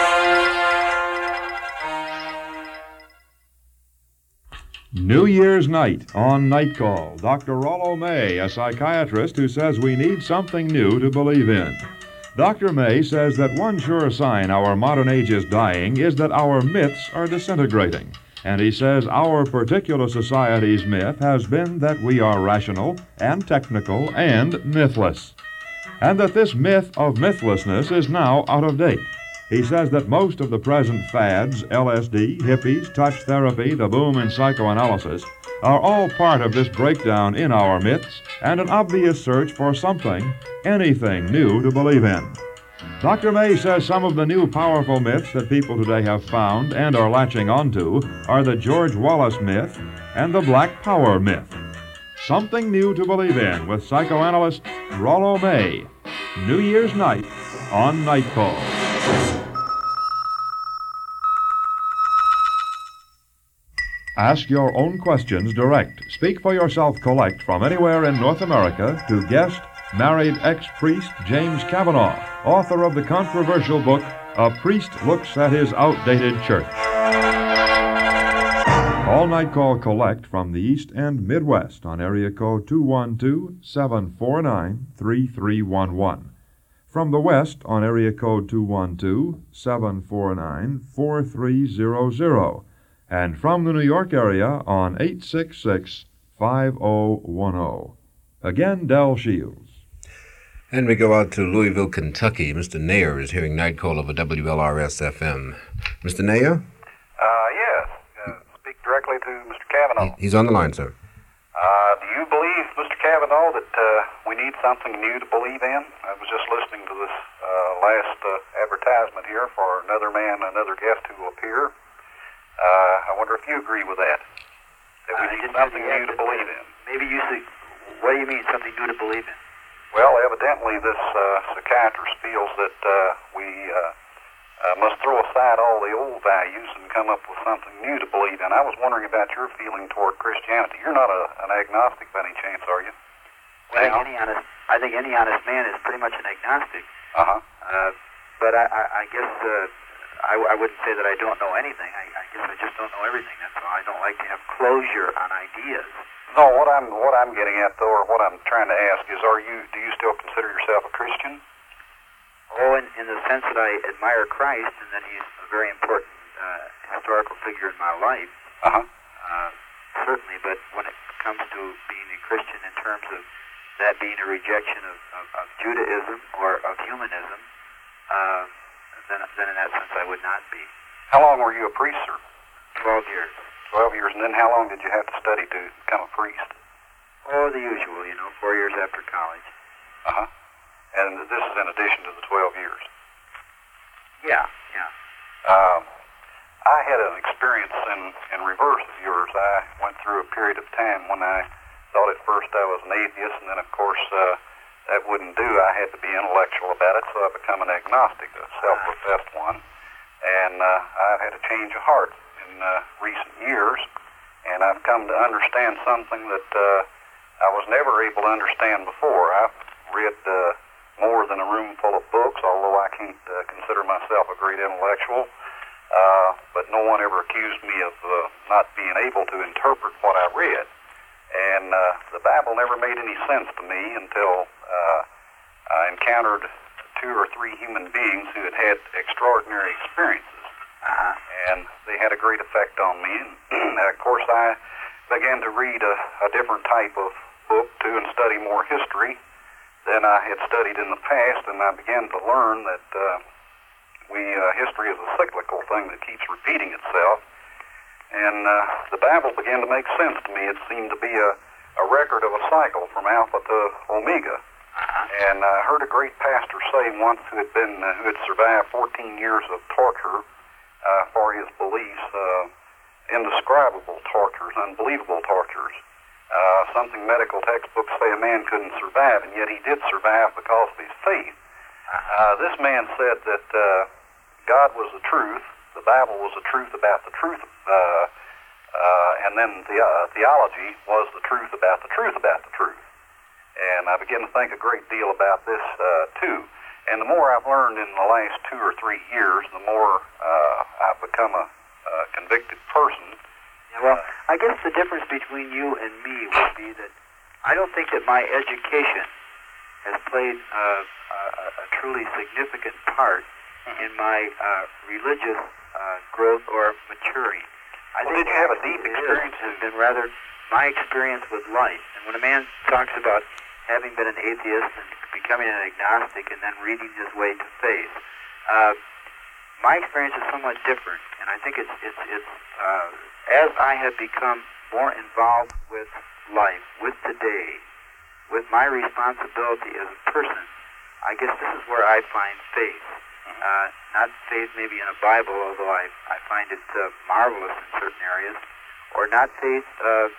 Speaker 1: New Year's night on Night Call. Doctor Rollo May, a psychiatrist who says we need something new to believe in. Doctor May says that one sure sign our modern age is dying is that our myths are disintegrating. And he says our particular society's myth has been that we are rational and technical and mythless. And that this myth of mythlessness is now out of date. He says that most of the present fads, L S D, hippies, touch therapy, the boom in psychoanalysis, are all part of this breakdown in our myths and an obvious search for something, anything new to believe in. Doctor May says some of the new powerful myths that people today have found and are latching onto are the George Wallace myth and the Black Power myth. Something new to believe in with psychoanalyst Rollo May. New Year's night on Night Call. Ask your own questions direct. Speak for yourself collect from anywhere in North America to guest, married ex-priest James Kavanaugh, author of the controversial book, A Priest Looks at His Outdated Church. All Night Call collect from the East and Midwest on area code two one two, seven four nine, three three one one. From the West on area code two one two, seven four nine, four three zero zero. And from the New York area on eight six six, five oh one oh. Again, Del Shields.
Speaker 2: And we go out to Louisville, Kentucky. Mister Nair is hearing Night Call over W L R S F M. Mister Nair?
Speaker 9: Uh, yes. Uh, speak directly to Mister Kavanaugh.
Speaker 2: He's on the line, sir.
Speaker 9: Uh, do you believe, Mister Kavanaugh, that uh, we need something new to believe in? I was just listening to this uh, last uh, advertisement here for another man, another guest who will appear. Uh, I wonder if you agree with that. That we
Speaker 3: I
Speaker 9: need
Speaker 3: didn't
Speaker 9: something
Speaker 3: really
Speaker 9: new to
Speaker 3: have
Speaker 9: believe in.
Speaker 3: Maybe you see, what do you mean, something new to believe in?
Speaker 9: Well, evidently this uh, psychiatrist feels that uh, we uh, uh, must throw aside all the old values and come up with something new to believe in. I was wondering about your feeling toward Christianity. You're not a, an agnostic by any chance, are you?
Speaker 3: Well, I think any honest, I think any honest man is pretty much an agnostic.
Speaker 9: Uh-huh.
Speaker 3: Uh, but I, I, I guess uh, I, I wouldn't say that I don't know anything. I, I guess I just don't know everything. That's all. I don't like to have closure on ideas.
Speaker 9: No, what I'm what I'm getting at, though, or what I'm trying to ask is, are you do you still consider yourself a Christian?
Speaker 3: Oh, in, in the sense that I admire Christ and that he's a very important uh, historical figure in my life.
Speaker 9: Uh-huh.
Speaker 3: Uh, certainly, but when it comes to being a Christian in terms of that being a rejection of, of, of Judaism or of humanism, uh, then, then in that sense I would not be.
Speaker 9: How long were you a priest, sir?
Speaker 3: Twelve years.
Speaker 9: Twelve years, and then how long did you have to study to become a priest?
Speaker 3: Oh, the usual, you know, four years after college.
Speaker 9: Uh-huh. And this is in addition to the twelve years?
Speaker 3: Yeah, yeah.
Speaker 9: Um, I had an experience in, in reverse of yours. I went through a period of time when I thought at first I was an atheist, and then, of course, uh, that wouldn't do. I had to be intellectual about it, so I become an agnostic, a self-professed one. And uh, I've had a change of heart in uh, recent years, and I've come to understand something that uh, I was never able to understand before. I've read uh, more than a room full of books, although I can't uh, consider myself a great intellectual. Uh, but no one ever accused me of uh, not being able to interpret what I read. And uh, the Bible never made any sense to me until uh, I encountered two or three human beings who had had extraordinary experiences. Uh, and they had a great effect on me. And of course, I began to read a, a different type of book, too, and study more history than I had studied in the past. And I began to learn that uh, we uh, history is a cyclical thing that keeps repeating itself. And uh, the Bible began to make sense to me. It seemed to be a, a record of a cycle from Alpha to Omega. And I heard a great pastor say once, who had been uh, who had survived fourteen years of torture uh, for his beliefs, uh, indescribable tortures, unbelievable tortures, uh, something medical textbooks say a man couldn't survive, and yet he did survive because of his faith. Uh, this man said that uh, God was the truth, the Bible was the truth about the truth, uh, uh, and then the uh, theology was the truth about the truth about the truth. And I began to think a great deal about this, uh, too. And the more I've learned in the last two or three years, the more uh, I've become a, a convicted person.
Speaker 3: Yeah, well, I guess the difference between you and me would be that I don't think that my education has played uh, a, a truly significant part in my uh, religious uh, growth or maturing. I
Speaker 9: well,
Speaker 3: think
Speaker 9: did you have a deep experience?
Speaker 3: It has been rather my experience with life. And when a man talks about having been an atheist and becoming an agnostic and then reading his way to faith, uh, my experience is somewhat different. And I think it's, it's, it's uh, as I have become more involved with life, with today, with my responsibility as a person, I guess this is where I find faith. Uh, not faith maybe in a Bible, although I, I find it uh, marvelous in certain areas, or not faith uh,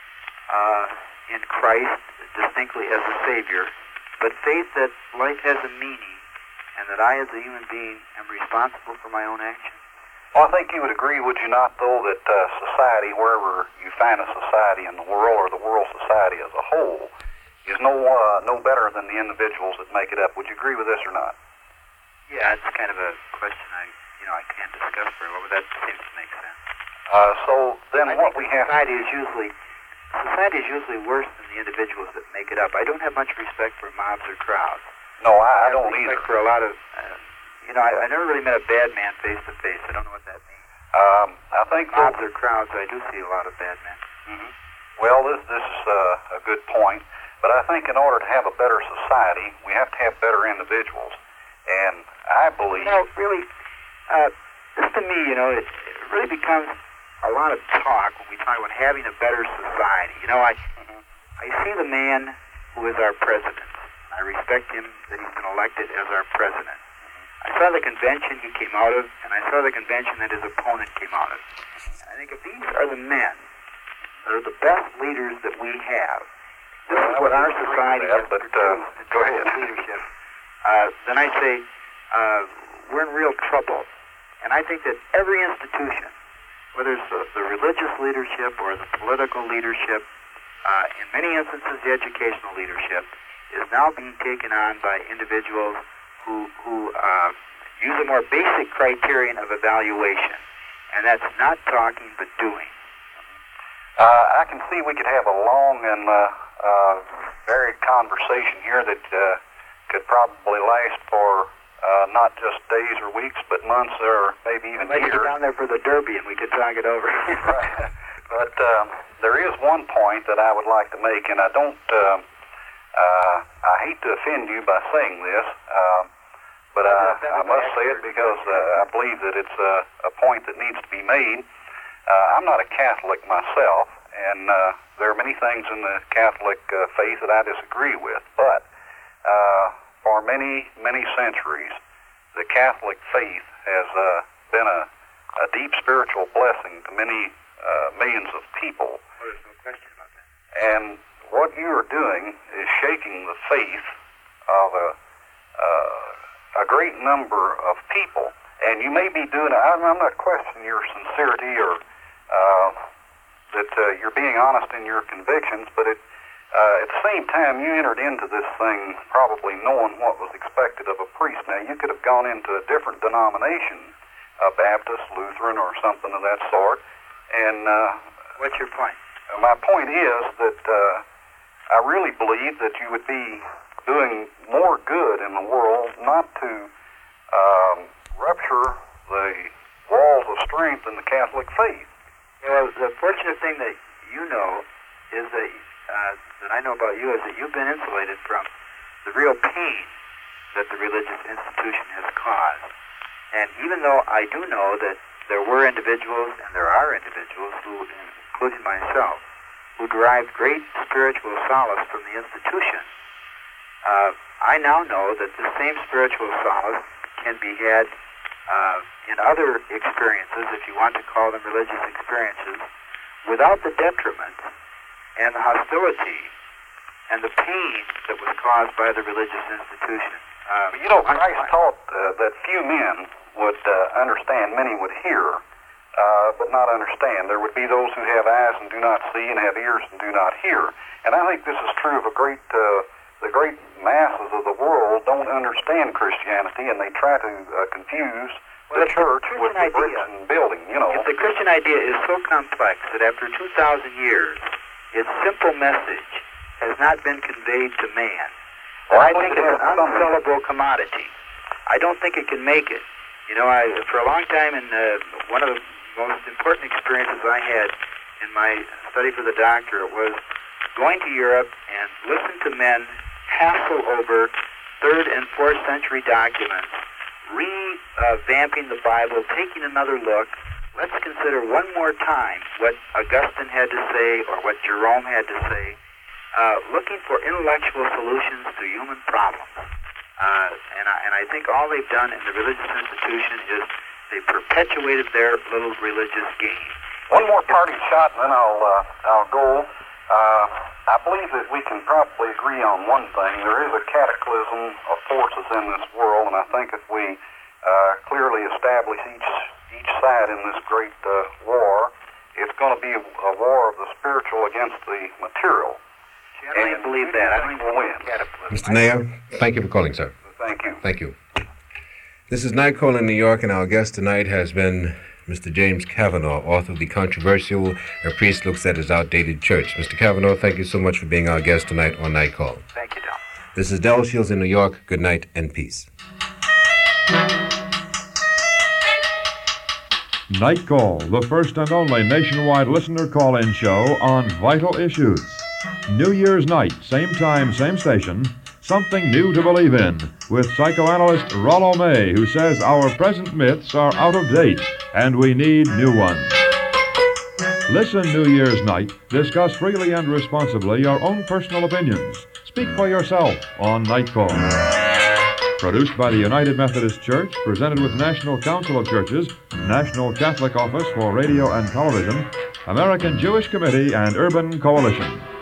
Speaker 3: uh, in Christ distinctly as a Savior, but faith that life has a meaning and that I as a human being am responsible for my own actions.
Speaker 9: Well, I think you would agree, would you not, though, that uh, society, wherever you find a society in the world or the world society as a whole, is no uh, no better than the individuals that make it up. Would you agree with this or not?
Speaker 3: Yeah, it's kind of a question I, you know, I can't discuss very well, but that seems to make sense.
Speaker 9: Uh, so then
Speaker 3: I
Speaker 9: what
Speaker 3: think
Speaker 9: we have...
Speaker 3: Society is usually, society is usually worse than the individuals that make it up. I don't have much respect for mobs or crowds.
Speaker 9: No, I, I, I
Speaker 3: don't
Speaker 9: either.
Speaker 3: for a lot of, uh, you know, I, I never really met a bad man face to face. I don't know what that means.
Speaker 9: Um, I think...
Speaker 3: Mobs or crowds, I do see a lot of bad men.
Speaker 9: Mm-hmm. Well, this, this is uh, a good point, but I think in order to have a better society, we have to have better individuals. And I believe...
Speaker 3: No, really, uh, this to me, you know, it, it really becomes a lot of talk when we talk about having a better society. You know, I, mm-hmm. I see the man who is our president. I respect him that he's been elected as our president. Mm-hmm. I saw the convention he came out of, and I saw the convention that his opponent came out of. And I think if these are the men that are the best leaders that we have, this well, is what our society
Speaker 9: that,
Speaker 3: has
Speaker 9: but,
Speaker 3: produced
Speaker 9: uh,
Speaker 3: in
Speaker 9: go ahead.
Speaker 3: leadership. Uh, then I say uh, we're in real trouble. And I think that every institution, whether it's the, the religious leadership or the political leadership, uh, in many instances the educational leadership, is now being taken on by individuals who, who uh, use a more basic criterion of evaluation. And that's not talking but doing.
Speaker 9: Uh, I can see we could have a long and uh, uh, varied conversation here that uh, could probably last for uh, not just days or weeks, but months or maybe even
Speaker 3: years.
Speaker 9: years.
Speaker 3: Get down there for the Derby and we could talk it over.
Speaker 9: Right. But um, there is one point that I would like to make, and I don't uh, Uh, I hate to offend you by saying this, uh, but I, I must say it because uh, I believe that it's a, a point that needs to be made. Uh, I'm not a Catholic myself, and uh, there are many things in the Catholic uh, faith that I disagree with, but uh, for many, many centuries, the Catholic faith has uh, been a, a deep spiritual blessing to many uh, millions of people.
Speaker 3: Well, there's no question about that.
Speaker 9: And what you are doing is shaking the faith of a, uh, a great number of people. And you may be doing it, I'm not questioning your sincerity or uh, that uh, you're being honest in your convictions, but it, uh, at the same time, you entered into this thing probably knowing what was expected of a priest. Now, you could have gone into a different denomination, a Baptist, Lutheran, or something of that sort. And uh,
Speaker 3: what's your point?
Speaker 9: My point is that uh, I really believe that you would be doing more good in the world not to um, rupture the walls of strength in the Catholic faith.
Speaker 3: Yeah, well, the fortunate thing that you know is that uh, that I know about you is that you've been insulated from the real pain that the religious institution has caused. And even though I do know that there were individuals, and there are individuals, who, including myself, who derived great spiritual solace from the institution, uh, I now know that the same spiritual solace can be had uh, in other experiences, if you want to call them religious experiences, without the detriment and the hostility and the pain that was caused by the religious institution. Uh,
Speaker 9: but you know, Christ taught uh, that few men would uh, understand, many would hear, uh, but not understand. There would be those who have eyes and do not see, and have ears and do not hear. And I think this is true of a great, uh, the great masses of the world don't understand Christianity, and they try to uh, confuse
Speaker 3: well,
Speaker 9: the church
Speaker 3: the
Speaker 9: with the bricks and building, you know.
Speaker 3: If the Christian idea is so complex that after two thousand years, its simple message has not been conveyed to man, well, I think it's an unsellable commodity. I don't think it can make it. You know, I for a long time, and uh, one of the most important experiences I had in my study for the doctorate was going to Europe and listen to men hassle over third and fourth century documents, revamping the Bible, taking another look. Let's consider one more time what Augustine had to say or what Jerome had to say, uh, looking for intellectual solutions to human problems. Uh, and, I, and I think all they've done in the religious institution is they perpetuated their little religious game.
Speaker 9: One more parting shot, and then I'll, uh, I'll go. Uh, I believe that we can probably agree on one thing. There is a cataclysm of forces in this world, and I think if we uh, clearly establish each each side in this great uh, war, it's going to be a, a war of the spiritual against the material.
Speaker 3: See, I don't even believe that. I don't even believe cataclysm.
Speaker 2: Mister Nair, thank you for calling, sir.
Speaker 9: Thank you.
Speaker 2: Thank you. This is Night Call in New York, and our guest tonight has been Mister James Kavanaugh, author of the controversial A Priest Looks at His Outdated Church. Mister Kavanaugh, thank you so much for being our guest tonight on Night Call.
Speaker 3: Thank you, Del.
Speaker 2: This is Del Shields in New York. Good night and peace.
Speaker 1: Night Call, the first and only nationwide listener call-in show on vital issues. New Year's night, same time, same station, something new to believe in, with psychoanalyst Rollo May, who says our present myths are out of date and we need new ones. Listen New Year's night, discuss freely and responsibly your own personal opinions. Speak for yourself on Night Call. Produced by the United Methodist Church, presented with National Council of Churches, National Catholic Office for Radio and Television, American Jewish Committee, and Urban Coalition.